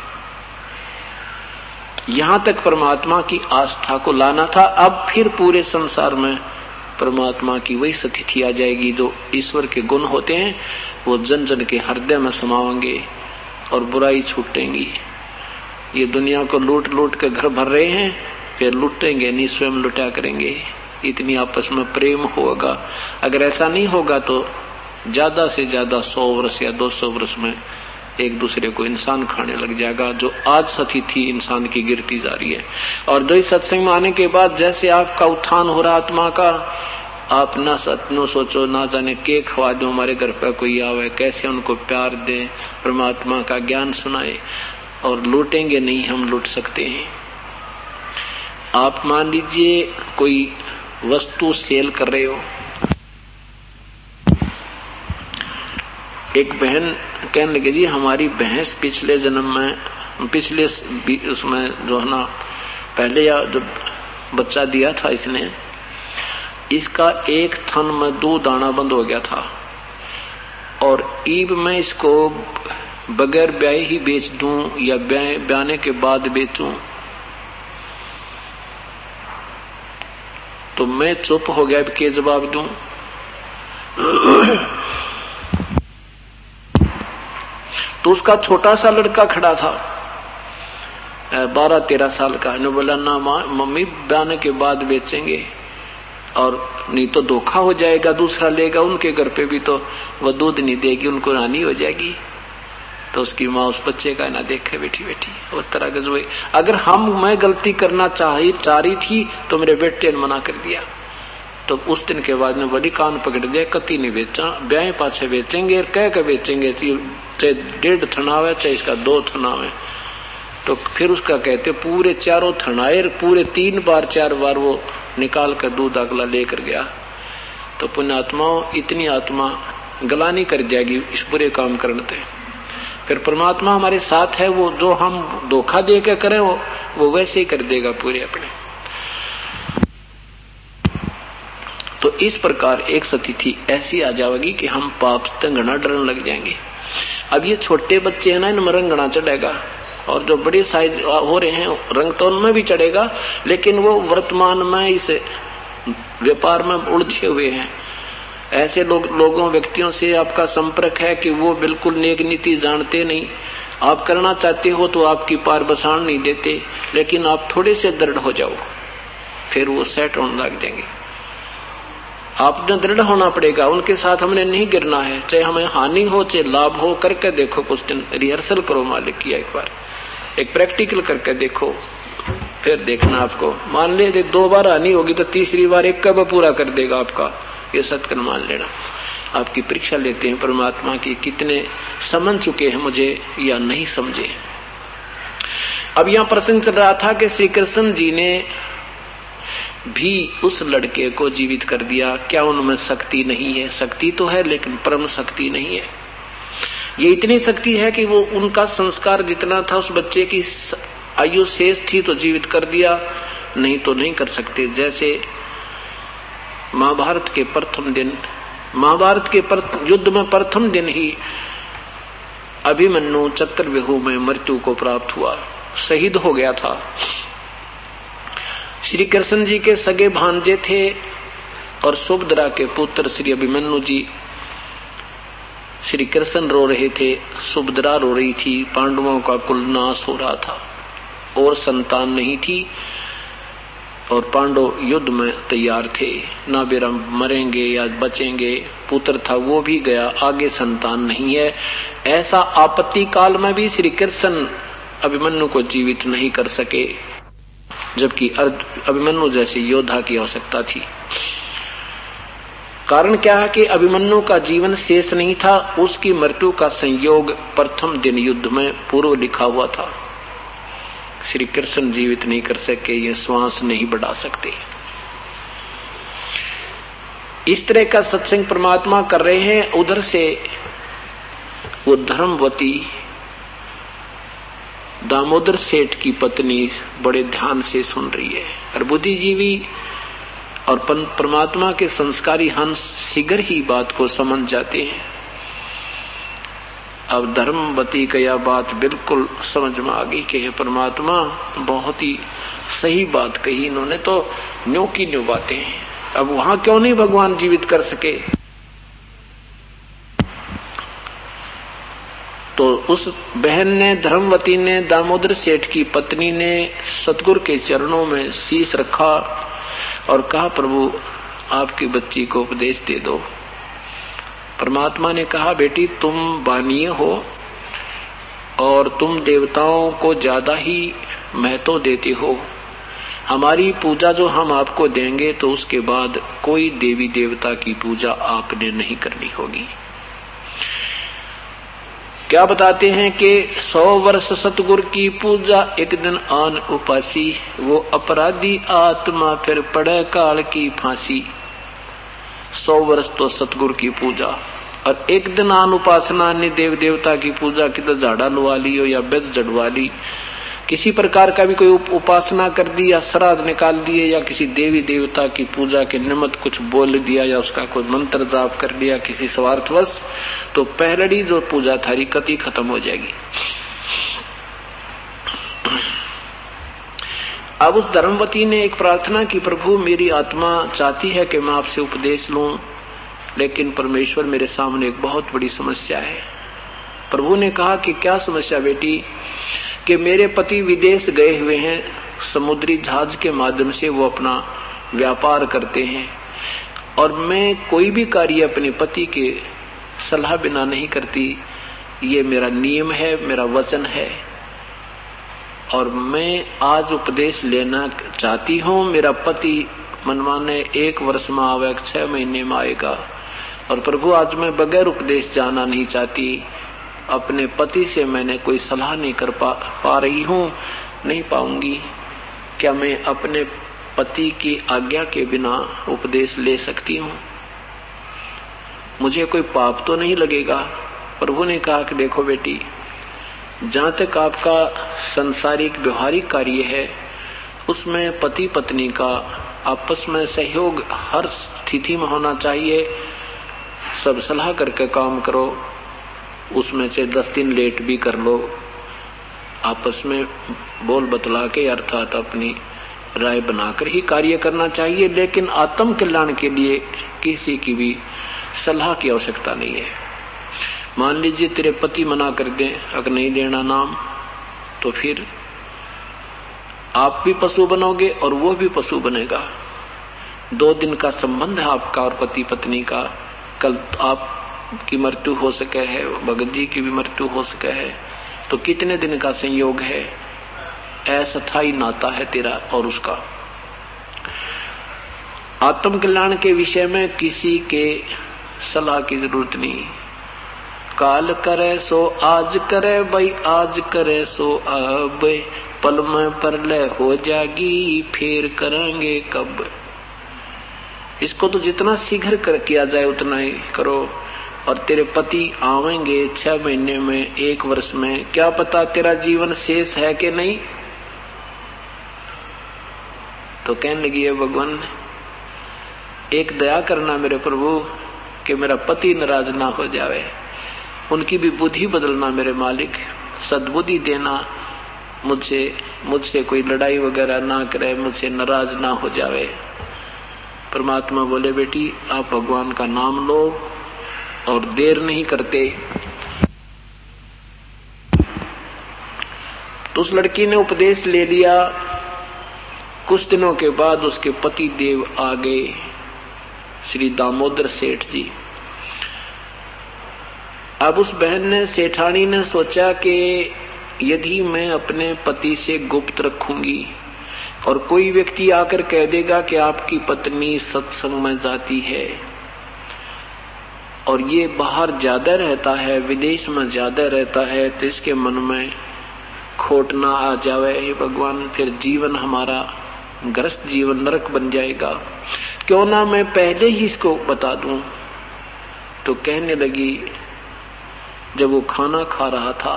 यहां तक परमात्मा की आस्था को लाना था। अब फिर पूरे संसार में परमात्मा की वही स्थिति आ जाएगी, जो ईश्वर के गुण होते हैं वो जन जन के हृदय में समाएंगे और बुराई छूटेंगी। ये दुनिया को लूट लूट के घर भर रहे हैं, फिर लूटेंगे नहीं, स्वयं लुटा करेंगे। इतनी आपस में प्रेम होगा। अगर ऐसा नहीं होगा तो ज्यादा से ज्यादा सौ वर्ष या दो सौ वर्ष में एक दूसरे को इंसान खाने लग जाएगा। जो आज स्थिति इंसान की गिरती जा रही है। और दो सत्संग में आने के बाद जैसे आपका उत्थान हो रहा आत्मा का, आप ना सत्नो सोचो ना जाने के खवा दो, हमारे घर पर कोई आवे कैसे उनको प्यार दें, परमात्मा का ज्ञान सुनाए और लूटेंगे नहीं, हम लूट सकते हैं। आप मान लीजिए कोई वस्तु सेल कर रहे हो, एक बहन कहने लगे जी हमारी भैंस पिछले जन्म में पिछले उसमें जो है ना पहले या जो बच्चा दिया था इसने, इसका एक थन में दूध आना बंद हो गया था और ईब मैं इसको बगैर ब्याह ही बेच दूं या ब्याने के बाद बेचूं, तो मैं चुप हो गया, के जवाब दूं। तो उसका छोटा सा लड़का खड़ा था, बारह तेरह साल का। ने बोला ना माँ, मम्मी ब्याने के बाद बेचेंगे, और नहीं तो धोखा हो जाएगा, दूसरा लेगा, उनके घर पे भी तो वो दूध नहीं देगी, उनको रानी हो जाएगी। तो उसकी माँ उस बच्चे का ना देखे बैठी बैठी और तरह गजबे। अगर हम मैं गलती करना चाही चाह रही थी तो मेरे बेटे ने मना कर दिया। तो उस दिन के बाद ने बड़ी कान पकड़ दिया, कति नहीं बेचा, ब्याह पाछे बेचेंगे, कह कर बेचेंगे, चाहे डेढ़ थनावे चाहे इसका दो थनावे। तो फिर उसका कहते पूरे चारों थनाए, पूरे तीन बार चार बार वो निकाल कर दूध अगला लेकर गया। तो पुण्यात्माओं, इतनी आत्मा गलानी कर जाएगी इस बुरे काम करने से। फिर परमात्मा हमारे साथ है, वो जो हम धोखा दे के करें वो, वो वैसे ही कर देगा पूरे अपने। तो इस प्रकार एक स्थिति ऐसी आ जाएगी कि हम पाप से घना डरने लग जाएंगे। अब ये छोटे बच्चे हैं ना, इनमें रंग घना चढ़ेगा, और जो बड़े साइज हो रहे हैं रंग तो उनमें भी चढ़ेगा, लेकिन वो वर्तमान में इस व्यापार में उलझे हुए हैं। ऐसे लोग लोगों व्यक्तियों से आपका संपर्क है कि वो बिल्कुल नेक नीति जानते नहीं। आप करना चाहते हो तो आपकी पार बसाण नहीं देते, लेकिन आप थोड़े से दृढ़ हो जाओ, फिर वो सेट होने लग जाएंगे। आपने दृढ़ होना पड़ेगा, उनके साथ हमने नहीं गिरना है, चाहे हमें हानि हो चाहे लाभ हो। करके देखो, कुछ दिन रिहर्सल करो मालिक की, एक बार एक प्रैक्टिकल करके देखो, फिर देखना आपको। मान ले दो बार हानि होगी तो तीसरी बार एक कब पूरा कर देगा आपका, ये सत्कर्म मान लेना। आपकी परीक्षा लेते हैं परमात्मा की, कितने समझ चुके हैं मुझे या नहीं समझे। अब यहाँ प्रसंग चल रहा था कि श्री कृष्ण जी ने भी उस लड़के को जीवित कर दिया। क्या उनमें शक्ति नहीं है? शक्ति तो है, लेकिन परम शक्ति नहीं है। ये इतनी शक्ति है कि वो उनका संस्कार जितना था, उस बच्चे की आयु शेष थी तो जीवित कर दिया, नहीं तो नहीं कर सकते। जैसे महाभारत के प्रथम दिन, महाभारत के युद्ध में प्रथम दिन ही अभिमन्यु चक्रव्यूह में मृत्यु को प्राप्त हुआ, शहीद हो गया था। श्री कृष्ण जी के सगे भांजे थे और सुभद्रा के पुत्र श्री अभिमन्यु जी। श्री कृष्ण रो रहे थे, सुभद्रा रो रही थी, पांडवों का कुल नाश हो रहा था और संतान नहीं थी, और पांडव युद्ध में तैयार थे, ना बेरा मरेंगे या बचेंगे। पुत्र था वो भी गया, आगे संतान नहीं है। ऐसा आपत्ति काल में भी श्री कृष्ण अभिमन्यु को जीवित नहीं कर सके, जबकि अभिमन्यु जैसे योद्धा की आवश्यकता थी। कारण क्या है कि अभिमन्यु का जीवन शेष नहीं था, उसकी मृत्यु का संयोग प्रथम दिन युद्ध में पूर्व लिखा हुआ था। श्री कृष्ण जीवित नहीं कर सके, ये श्वास नहीं बढ़ा सकते। इस तरह का सत्संग परमात्मा कर रहे हैं। उधर से वो धर्मवती दामोदर सेठ की पत्नी बड़े ध्यान से सुन रही है, और बुद्धिजीवी और परमात्मा के संस्कारी हंस शीघ्र ही बात को समझ जाते हैं। अब धर्मवती का यह बात बिल्कुल समझ में आ गई कि हे परमात्मा, बहुत ही सही बात कही इन्होंने, तो न्यू की न्यू बातें हैं। अब वहां क्यों नहीं भगवान जीवित कर सके? तो उस बहन ने, धर्मवती ने, दामोदर सेठ की पत्नी ने सतगुरु के चरणों में शीश रखा और कहा, प्रभु आपकी बच्ची को उपदेश दे दो। परमात्मा ने कहा, बेटी तुम बानीय हो और तुम देवताओं को ज्यादा ही महत्व देते हो। हमारी पूजा जो हम आपको देंगे तो उसके बाद कोई देवी देवता की पूजा आपने नहीं करनी होगी। क्या बताते हैं कि सौ वर्ष सतगुरु की पूजा, एक दिन आन उपासी, वो अपराधी आत्मा फिर पड़े काल की फांसी। सौ वर्ष तो सतगुरु की पूजा, और एक दिन आन उपासना ने देव देवता की पूजा, किधर झाड़ा लुआ ली हो या बेज जड़वा ली, किसी प्रकार का भी कोई उपासना कर दी या श्राद्ध निकाल दिए, या किसी देवी देवता की पूजा के निमित्त कुछ बोल दिया या उसका कोई मंत्र जाप कर लिया किसी स्वार्थवश, तो पहलड़ी जो पूजा थारी कति खत्म हो जाएगी। अब उस धर्मवती ने एक प्रार्थना की, प्रभु मेरी आत्मा चाहती है कि मैं आपसे उपदेश लूं, लेकिन परमेश्वर मेरे सामने एक बहुत बड़ी समस्या है। प्रभु ने कहा कि क्या समस्या बेटी, कि मेरे पति विदेश गए हुए हैं, समुद्री जहाज के माध्यम से वो अपना व्यापार करते हैं और मैं कोई भी कार्य अपने पति के सलाह बिना नहीं करती। ये मेरा नियम है, मेरा वचन है और मैं आज उपदेश लेना चाहती हूँ। मेरा पति मनमाने एक वर्ष में आवे, छह महीने में आएगा और प्रभु आज मैं बगैर उपदेश जाना नहीं चाहती। अपने पति से मैंने कोई सलाह नहीं कर पा, पा रही हूँ, नहीं पाऊंगी। क्या मैं अपने पति की आज्ञा के बिना उपदेश ले सकती हूँ? मुझे कोई पाप तो नहीं लगेगा? प्रभु ने कहा कि देखो बेटी, जहां तक आपका संसारिक व्यवहारिक कार्य है उसमें पति पत्नी का आपस में सहयोग हर स्थिति में होना चाहिए। सब सलाह करके काम करो, उसमें से दस दिन लेट भी कर लो, आपस में बोल बतला के अर्थात अपनी राय बनाकर ही कार्य करना चाहिए। लेकिन आत्म कल्याण के लिए किसी की भी सलाह की आवश्यकता नहीं है। मान लीजिए तेरे पति मना कर दें, अगर नहीं लेना नाम, तो फिर आप भी पशु बनोगे और वो भी पशु बनेगा। दो दिन का संबंध है आपका और पति पत्नी का। कल आपकी मृत्यु हो सके है, भगत जी की भी मृत्यु हो सके है, तो कितने दिन का संयोग है? अस्थायी नाता है तेरा और उसका। आत्म कल्याण के विषय में किसी के सलाह की जरूरत नहीं। काल करे सो आज करे भाई, आज करे सो अब, पल में परलय हो जाएगी फिर करेंगे कब। इसको तो जितना शीघ्र कर किया जाए उतना ही करो। और तेरे पति आवेंगे छह महीने में, एक वर्ष में, क्या पता तेरा जीवन शेष है कि नहीं। तो कहने लगी है भगवान, एक दया करना मेरे प्रभु कि मेरा पति नाराज ना हो जावे, उनकी भी बुद्धि बदलना मेरे मालिक, सद्बुद्धि देना, मुझसे मुझसे कोई लड़ाई वगैरह ना करे, मुझसे नाराज ना हो जावे। परमात्मा बोले बेटी आप भगवान का नाम लो और देर नहीं करते। तो उस लड़की ने उपदेश ले लिया। कुछ दिनों के बाद उसके पति देव आ गए, श्री दामोदर सेठ जी। अब उस बहन ने, सेठानी ने सोचा कि यदि मैं अपने पति से गुप्त रखूंगी और कोई व्यक्ति आकर कह देगा कि आपकी पत्नी सत्संग में जाती है और ये बाहर ज्यादा रहता है, विदेश में ज्यादा रहता है, तो इसके मन में खोट ना आ जावे। हे भगवान, फिर जीवन हमारा ग्रस्त जीवन नरक बन जाएगा, क्यों ना मैं पहले ही इसको बता दूं। तो कहने लगी, जब वो खाना खा रहा था,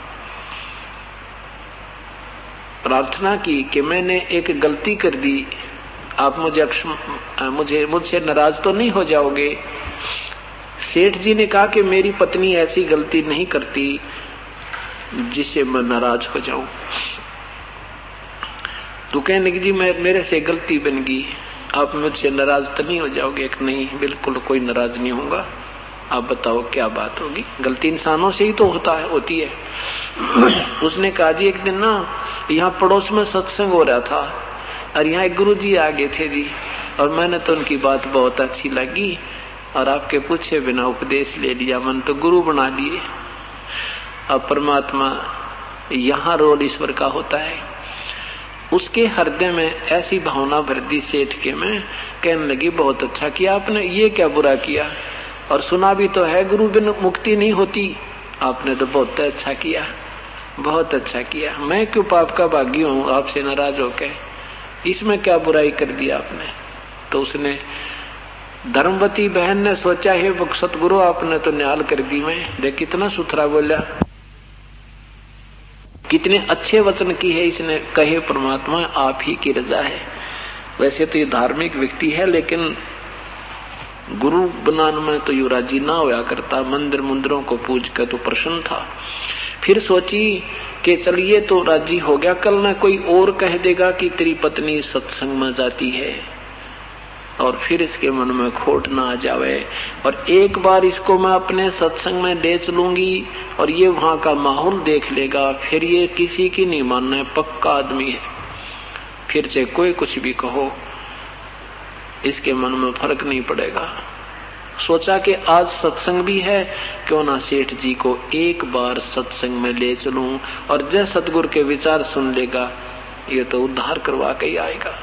प्रार्थना की कि मैंने एक गलती कर दी, आप मुझे मुझे मुझसे नाराज तो नहीं हो जाओगे। सेठ जी ने कहा कि मेरी पत्नी ऐसी गलती नहीं करती जिससे मैं नाराज हो जाऊं। तो कहने लगी, जी मैं मेरे से गलती बन गई, आप मुझसे नाराज तो नहीं हो जाओगे? एक नहीं, बिल्कुल कोई नाराज नहीं होगा। आप बताओ क्या बात होगी? गलती इंसानों से ही तो होता है होती है। उसने कहा, जी एक दिन ना यहाँ पड़ोस में सत्संग हो रहा था और यहाँ एक गुरु जी आ गए थे जी, और मैंने तो उनकी बात बहुत अच्छी लगी और आपके पूछे बिना उपदेश ले लिया, मन तो गुरु बना लिए। अब परमात्मा यहाँ रोल ईश्वर का होता है। उसके हृदय में ऐसी भावना भर दी सेठ के में, कहने लगी बहुत अच्छा किया आपने, ये क्या बुरा किया, और सुना भी तो है गुरु बिन मुक्ति नहीं होती, आपने तो बहुत अच्छा किया, बहुत अच्छा किया। मैं क्यों पाप का भागी हूँ आपसे नाराज होके, इसमें क्या बुराई कर दिया आपने। तो उसने, धर्मवती बहन ने सोचा, है सतगुरु आपने तो न्याल कर दी, मैं देख कितना सुथरा बोला, कितने अच्छे वचन की है इसने कहे। परमात्मा आप ही की रजा है। वैसे तो ये धार्मिक व्यक्ति है, लेकिन गुरु बनाने में तो यू राजी ना होया करता, मंदिर मंदिरों को पूज कर तो प्रसन्न था। फिर सोची कि चलिए तो राजी हो गया, कल ना कोई और कह देगा कि तेरी पत्नी सत्संग में जाती है, और फिर इसके मन में खोट ना आ जावे। और एक बार इसको मैं अपने सत्संग में ले चलूंगी और ये वहां का माहौल देख लेगा, फिर ये किसी की नहीं मानना है, पक्का आदमी है। फिर से कोई कुछ भी कहो, इसके मन में फर्क नहीं पड़ेगा। सोचा कि आज सत्संग भी है, क्यों ना सेठ जी को एक बार सत्संग में ले चलूं, और जय सतगुरु के विचार सुन लेगा, ये तो उद्धार करवा के ही आएगा।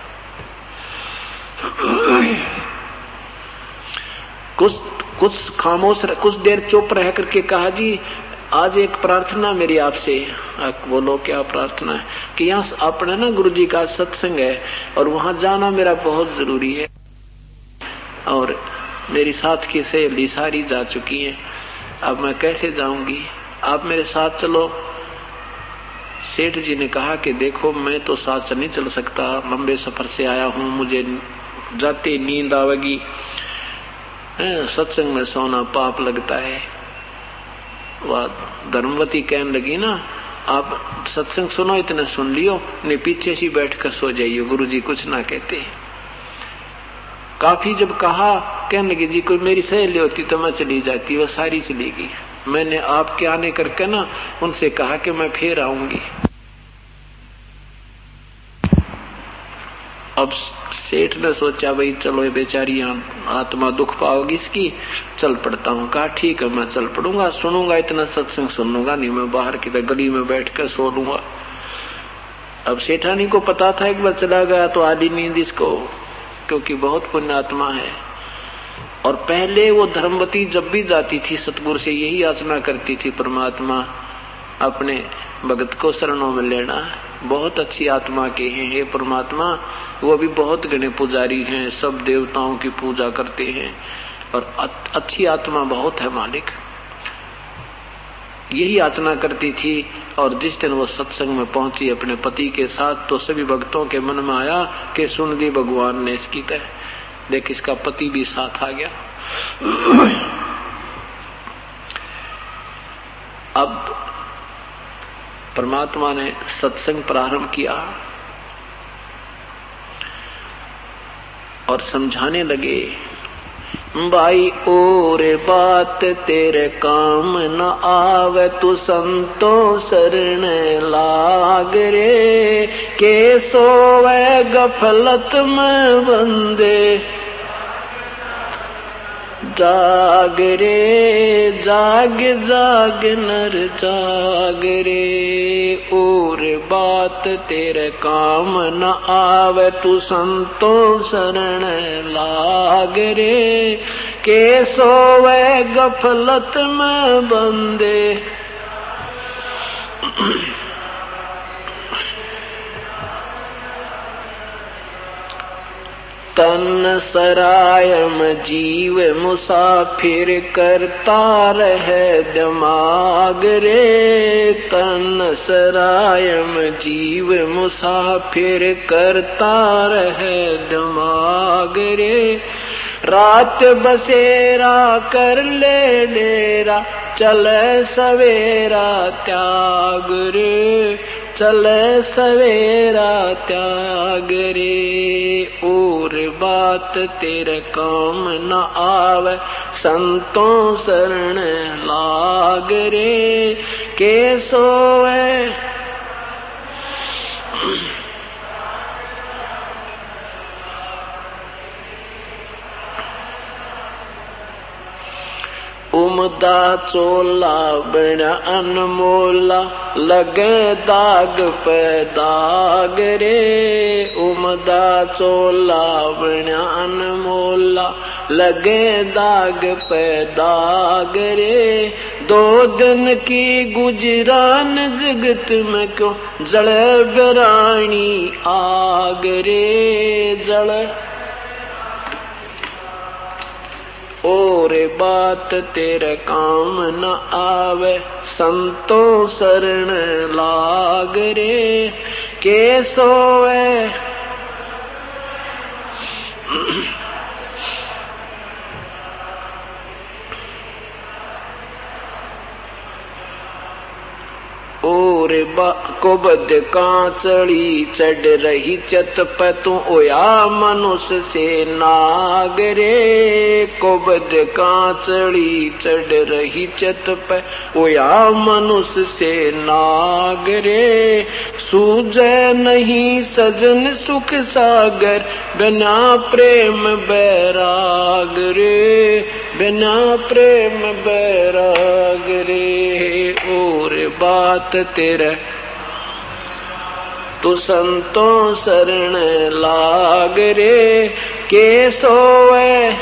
कुछ कुछ खामोश, कुछ देर चुप रह करके कहा, जी आज एक प्रार्थना मेरी आपसे। बोलो क्या प्रार्थना है? कि यहाँ अपने ना गुरु जी का सत्संग है और वहां जाना मेरा बहुत जरूरी है, और मेरी साथ की सहेली सारी जा चुकी है, अब मैं कैसे जाऊंगी, आप मेरे साथ चलो। सेठ जी ने कहा कि देखो मैं तो साथ नहीं चल सकता, लंबे सफर से आया हूं, मुझे जाते नींद आवेगी, सत्संग में सोना पाप लगता है। वह धर्मवती कहने लगी ना, आप सत्संग सुनो, इतना सुन लियो, नहीं पीछे से बैठकर सो जाइयो, गुरुजी कुछ ना कहते। काफी जब कहा, कहने लगी जी कोई मेरी सहेली होती तो मैं चली जाती, वो सारी चली गई। मैंने आपके आने करके ना उनसे कहा कि मैं फिर आऊंगी। अब सेठ ने सोचा भाई चलो ये बेचारी आत्मा दुख पाओगी इसकी, चल पड़ता हूँ। कहा ठीक है मैं चल पड़ूंगा, सुनूंगा, इतना सत्संग सुनूंगा नहीं, मैं बाहर की गली में बैठ कर सो लूंगा। अब सेठानी को पता था एक बार चला गया तो आधी नींद इसको, क्योंकि बहुत पुण्य आत्मा है। और पहले वो धर्मवती जब भी जाती थी सतगुरु से यही याचना करती थी, परमात्मा अपने भगत को शरणों में लेना, बहुत अच्छी आत्मा के हैं हे परमात्मा, वो भी बहुत घने पुजारी हैं, सब देवताओं की पूजा करते हैं और अच्छी आत्मा बहुत है मालिक, यही याचना करती थी। और जिस दिन वो सत्संग में पहुंची अपने पति के साथ, तो सभी भक्तों के मन में आया कि सुन ली भगवान ने इसकी तय, देख इसका पति भी साथ आ गया। अब परमात्मा ने सत्संग प्रारंभ किया और समझाने लगे, भाई और बात तेरे काम न आवे, तू संतो शरण लाग रे, के सोवे गफलत में बंदे, जाग रे जाग जाग नर जाग रे, और बात तेरे काम न आवे, तू संतो शरण लाग रे, के सोवे गफलत में बंदे। तन सरायम जीव मुसाफिर करता रहे दिमाग रे, तन सरायम जीव मुसाफिर करता रहे दिमाग रे, रात बसेरा कर ले डेरा, चले सवेरा त्याग रे, चले सवेरा त्याग रे, और बात तेरे काम न आवे, संतों शरण लाग रे, के सोए उमदा चोला बन अनमोला, लगे दाग पे दाग रे, उमदा चोला बन अनमोला, लगे दाग पे दाग रे, दो दिन की गुजरान जगत में क्यों जले बरानी आग रे, जले और बात तेरे काम न आवे, संतों शरण लाग रे, के सोए और और को बद कांचड़ी चढ़ रही चत पे तू ओया मनुष्य से नागरे। को बद कांचड़ी चढ़ रही चत पे ओया मनुष्य से नागरे। सूझे नहीं सजन सुख सागर बिना प्रेम बैराग रे। बिना प्रेम बैराग रे। और बात तेरे तू संतों शरण लाग रे। के सोए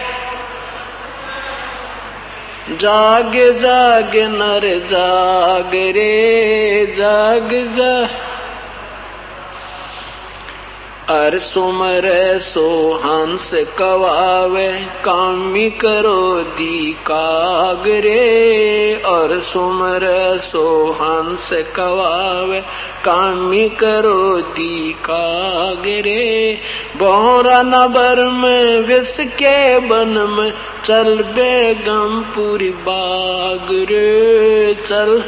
जाग जाग नर जाग रे। जाग जा अर सुमर सो हंस कवावे कामी करो दी कागरे। और सुमर सो हंस कवावे कामी करो दी कागरे। बोरा नबर में विष के बन में चल बेगम पूरी बाग रे। चल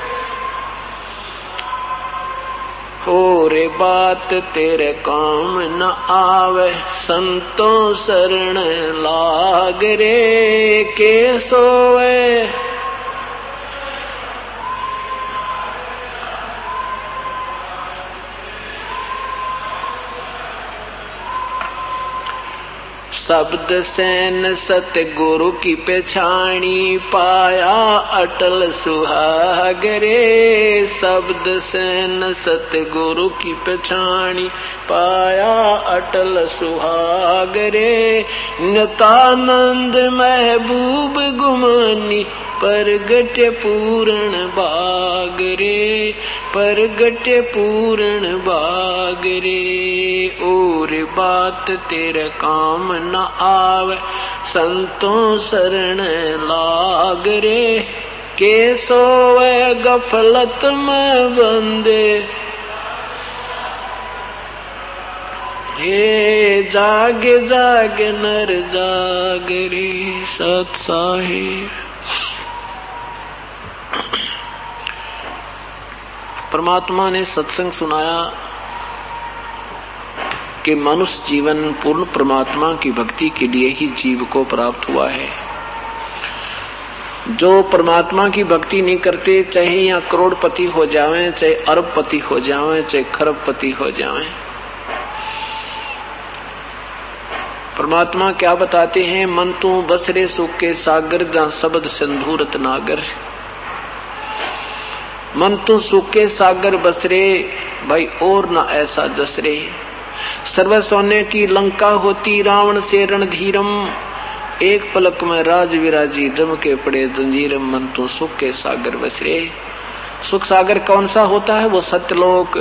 हो रे बात तेरे काम न आवे संतों शरण लाग रे। के सोए शब्द सैन सतगुरु की पहचानी पाया अटल सुहाग रे। शब्द सैन सतगुरु की पहचानी पाया अटल सुहाग रे। नितानंद महबूब गुमानी परगट पूर्ण बाग रे। परगट पूर्ण बाग रे। और बात तेरे काम न आवे संतों शरण लाग रे। के सोवे गफलत में बंदे हे जागे जागे नर जाग रे। सत साहिब परमात्मा ने सत्संग सुनाया कि मनुष्य जीवन पूर्ण परमात्मा की भक्ति के लिए ही जीव को प्राप्त हुआ है। जो परमात्मा की भक्ति नहीं करते, चाहे या करोड़पति हो जावें, चाहे अरबपति हो जावें, चाहे खरबपति हो जावें, परमात्मा क्या बताते हैं? मन तू बसरे सुख के सागर जहां शब्द सिंधु रत्नागर। मन तू सुख के सागर बसरे भाई और न ऐसा जसरे। सर्व सोने की लंका होती रावण से रणधीरम। एक पलक में राज विराजी दम के पड़े जंजीरम। मन तू सुख के सागर बसरे। सुख सागर कौन सा होता है? वो सत्यलोक,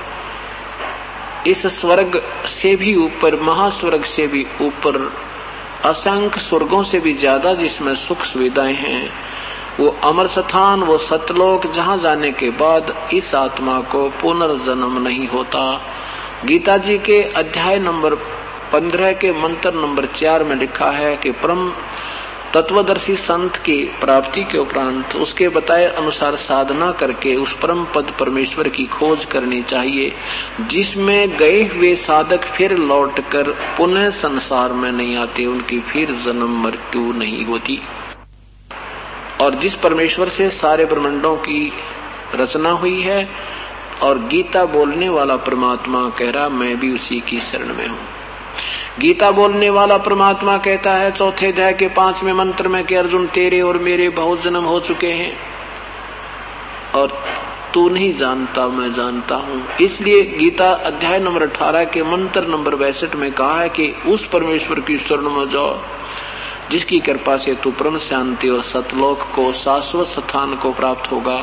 इस स्वर्ग से भी ऊपर, महास्वर्ग से भी ऊपर, असंख्य स्वर्गों से भी ज्यादा जिसमें सुख सुविधाएं हैं, वो अमर स्थान, वो सतलोक, जहां जाने के बाद इस आत्मा को पुनर्जन्म नहीं होता। गीता जी के अध्याय नंबर पंद्रह के मंत्र नंबर चार में लिखा है कि परम तत्वदर्शी संत की प्राप्ति के उपरांत उसके बताए अनुसार साधना करके उस परम पद परमेश्वर की खोज करनी चाहिए, जिसमें गए हुए साधक फिर लौटकर पुनः संसार में नहीं आते, उनकी फिर जन्म मृत्यु नहीं होती। और जिस परमेश्वर से सारे ब्रह्मांडों की रचना हुई है और गीता बोलने वाला परमात्मा कह रहा मैं भी उसी की शरण में हूँ। गीता बोलने वाला परमात्मा कहता है चौथे अध्याय के पांचवें मंत्र में कि अर्जुन तेरे और मेरे बहुत जन्म हो चुके हैं और तू नहीं जानता, मैं जानता हूँ। इसलिए गीता अध्याय नंबर अठारह के मंत्र नंबर बैसठ में कहा है कि उस परमेश्वर की शरण में जाओ जिसकी कृपा से तू परम शांति और सतलोक को, शाश्वत स्थान को प्राप्त होगा।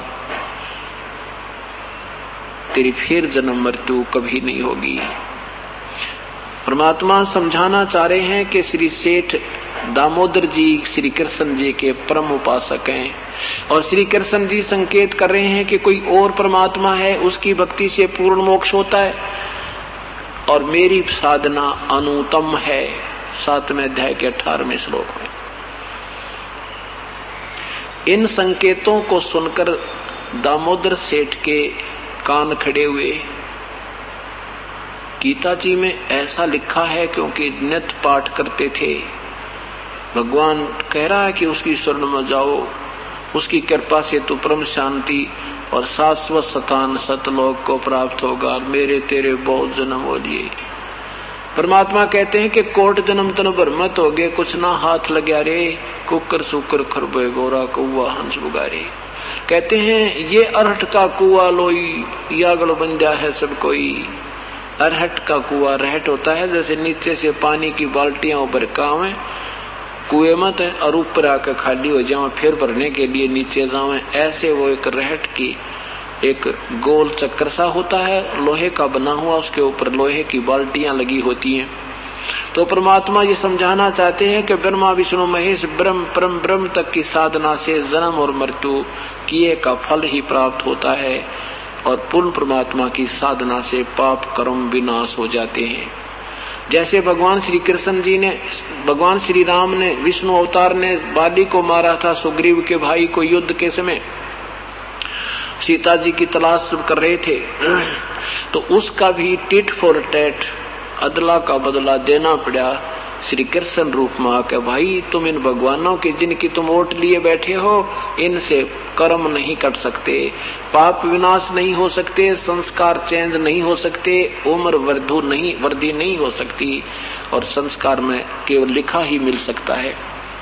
तेरी फिर जन्म मृत्यु कभी नहीं होगी। परमात्मा समझाना चाह रहे हैं कि श्री सेठ दामोदर जी श्री कृष्ण जी के परम उपासक हैं और श्री कृष्ण जी संकेत कर रहे हैं कि कोई और परमात्मा है, उसकी भक्ति से पूर्ण मोक्ष होता है और मेरी साधना अनुत्तम है। सातवें अध्याय के अठारहवें श्लोक में इन संकेतों को सुनकर दामोदर सेठ के कान खड़े हुए। गीता जी में ऐसा लिखा है क्योंकि नित्य पाठ करते थे। भगवान कह रहा है कि उसकी शरण में जाओ, उसकी कृपा से तो परम शांति और शाश्वत स्थान सतलोक को प्राप्त होगा। मेरे तेरे बहुत जन्म हो लिए। परमात्मा कहते हैं कि कोट जन्म तन भरमत हो गए, कुछ ना हाथ लग्या रे, कुकर सुकर खरबे गोरा कौआ हंस बुगारे। कहते हैं ये अरहट का कुआ लोई, यागड़ बन जा है सब कोई। अरहट का कुआ, रहट होता है जैसे नीचे से पानी की बाल्टियां ऊपर कावे कुएं मत है और ऊपर आकर खाली हो जाओ, फिर भरने के लिए नीचे जाओ, ऐसे वो एक रहट की एक गोल चक्कर सा होता है, लोहे का बना हुआ, उसके ऊपर लोहे की बाल्टियां लगी होती हैं। तो परमात्मा ये समझाना चाहते हैं कि ब्रह्मा विष्णु महेश ब्रह्म परम ब्रह्म तक की साधना से जन्म और मृत्यु किए का फल ही प्राप्त होता है और पूर्ण परमात्मा की साधना से पाप कर्म विनाश हो जाते हैं। जैसे भगवान श्री कृष्ण जी ने, भगवान श्री राम ने, विष्णु अवतार ने बाली को मारा था, सुग्रीव के भाई को युद्ध के समय सीता जी की तलाश कर रहे थे, तो उसका भी टिट फॉर टैट, अदला का बदला देना पड़ा श्री कृष्ण रूप में आके। भाई तुम इन भगवानों के जिनकी तुम वोट लिए बैठे हो, इनसे कर्म नहीं कट सकते, पाप विनाश नहीं हो सकते, संस्कार चेंज नहीं हो सकते, उम्र वृद्धि नहीं वृद्धि नहीं हो सकती, और संस्कार में केवल लिखा ही मिल सकता है।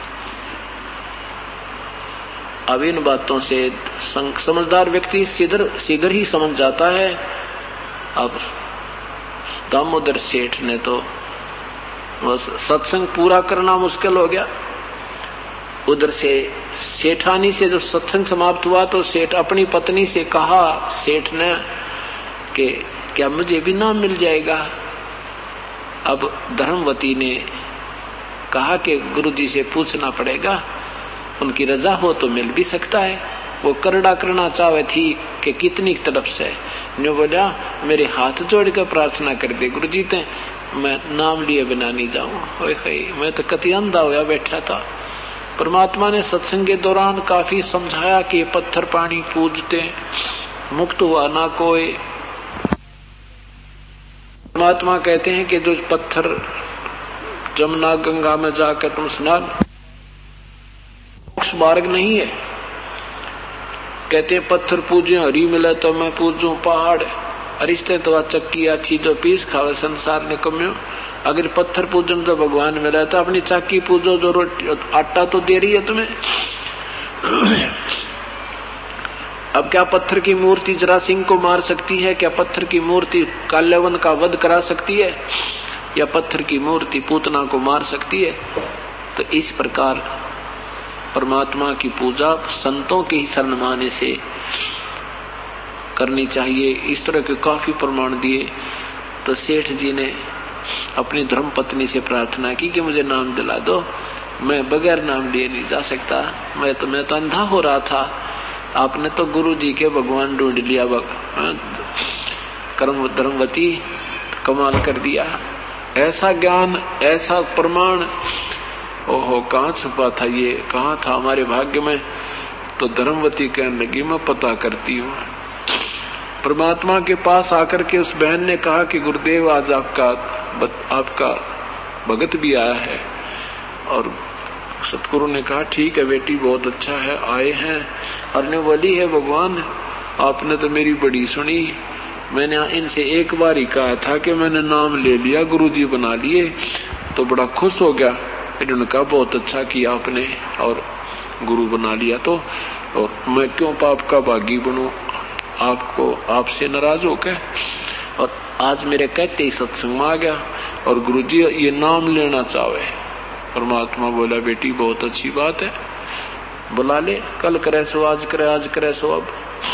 अब इन बातों से समझदार व्यक्ति सीधर सीधर ही समझ जाता है। अब दामोदर सेठ ने तो सत्संग पूरा करना मुश्किल हो गया। उधर से सेठानी से जो सत्संग समाप्त हुआ तो सेठ अपनी पत्नी से कहा, सेठ ने, कि क्या मुझे भी नाम मिल जाएगा? अब धर्मवती ने कहा कि गुरुजी से पूछना पड़ेगा, उनकी रजा हो तो मिल भी सकता है। वो करड़ा करना चाहे थी कि कितनी तरफ से, ने बोला मेरे हाथ जोड़ कर प्रार्थना कर दे गुरुजी, ते मैं नाम लिए बिना नहीं जाऊं। ओए होए, मैं तो कति अंधा होया बैठा था। परमात्मा ने सत्संग के दौरान काफी समझाया कि पत्थर पानी पूजते मुक्त हुआ ना कोई। परमात्मा कहते हैं कि जो पत्थर जमुना गंगा में जाकर तुम स्नान, मोक्ष मार्ग नहीं है। कहते हैं पत्थर पूजे हरी मिले तो मैं पूजू पहाड़, अरिश्ते तो चक्की अच्छी जो पीस खावे संसार ने कम्यो। अगर पत्थर पूजन तो भगवान मिला तो अपनी चाकी पूजो, जो रोटी आटा तो दे रही है तुम्हें। अब क्या पत्थर की मूर्ति जरा सिंह को मार सकती है? क्या पत्थर की मूर्ति काल्यावन का वध करा सकती है? या पत्थर की मूर्ति पूतना को मार सकती है? तो इस प्रकार परमात्मा की पूजा संतों के ही शरण माने से करनी चाहिए। इस तरह के काफी प्रमाण दिए। तो सेठ जी ने अपनी धर्म पत्नी से प्रार्थना की कि मुझे नाम दिला दो, मैं बगैर नाम लिए नहीं जा सकता, मैं तो मैं तो अंधा हो रहा था, आपने तो गुरु जी के भगवान ढूंढ लिया। कर्म धर्मवती कमाल कर दिया, ऐसा ज्ञान, ऐसा प्रमाण, ओहो कहाँ छुपा था, ये कहाँ था हमारे भाग्य में। तो धर्मवती कहने लगी मैं पता करती हूँ। परमात्मा के पास आकर के उस बहन ने कहा कि गुरुदेव आज आपका आपका भगत भी आया है। और सतगुरु ने कहा ठीक है बेटी, बहुत अच्छा है, आए हैं। और ने बोली है भगवान आपने तो मेरी बड़ी सुनी, मैंने इनसे एक बार ही कहा था कि मैंने नाम ले लिया, गुरुजी बना लिए, तो बड़ा खुश हो गया। इन्होंने कहा बहुत अच्छा किया आपने और गुरु बना लिया, तो और मैं क्यों पाप का भागी बनूं आपको, आपसे नाराज होकर। और आज मेरे कहते ही सत्संग में आ गया और गुरुजी ये नाम लेना चाहे। परमात्मा बोला बेटी बहुत अच्छी बात है, बुला ले, कल करे सो आज करे, आज करे सो अब।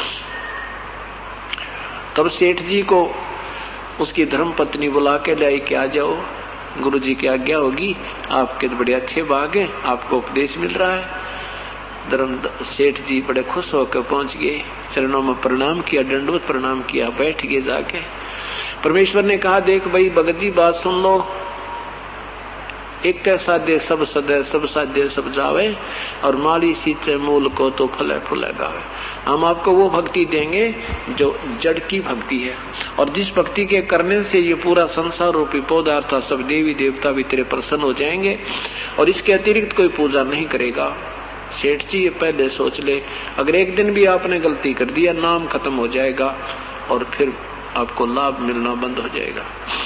तब सेठ जी को उसकी धर्म पत्नी बुला के लाई के आ जाओ, गुरुजी की आज्ञा होगी, आपके तो बड़े अच्छे भाग हैं, आपको उपदेश मिल रहा है। धर्म सेठ जी बड़े खुश होकर पहुंच गए, चरणों में प्रणाम किया, दंडवत प्रणाम किया, बैठ गए जाके। परमेश्वर ने कहा देख भाई भगत जी बात सुन लो, एक के साध्य सब सदय, सब साध्य सब जावे, और माली सींचे मूल को तो फले फूले गावे। हम आपको वो भक्ति देंगे जो जड़ की भक्ति है, और जिस भक्ति के करने से ये पूरा संसार रूपी पौधा अर्थात सब देवी देवता भी तेरे प्रसन्न हो जाएंगे, और इसके अतिरिक्त कोई पूजा नहीं करेगा। सेठ जी ये पहले सोच ले, अगर एक दिन भी आपने गलती कर दिया, नाम खत्म हो जाएगा और फिर आपको लाभ मिलना बंद हो जाएगा।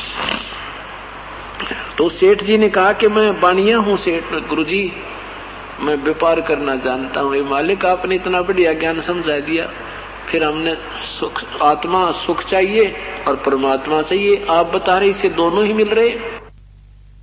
तो सेठ जी ने कहा कि मैं बानिया हूं सेठ गुरुजी, मैं व्यापार करना जानता हूं। मालिक आपने इतना बढ़िया ज्ञान समझा दिया, फिर हमने सुख, आत्मा सुख चाहिए और परमात्मा चाहिए, आप बता रहे इससे दोनों ही मिल रहे।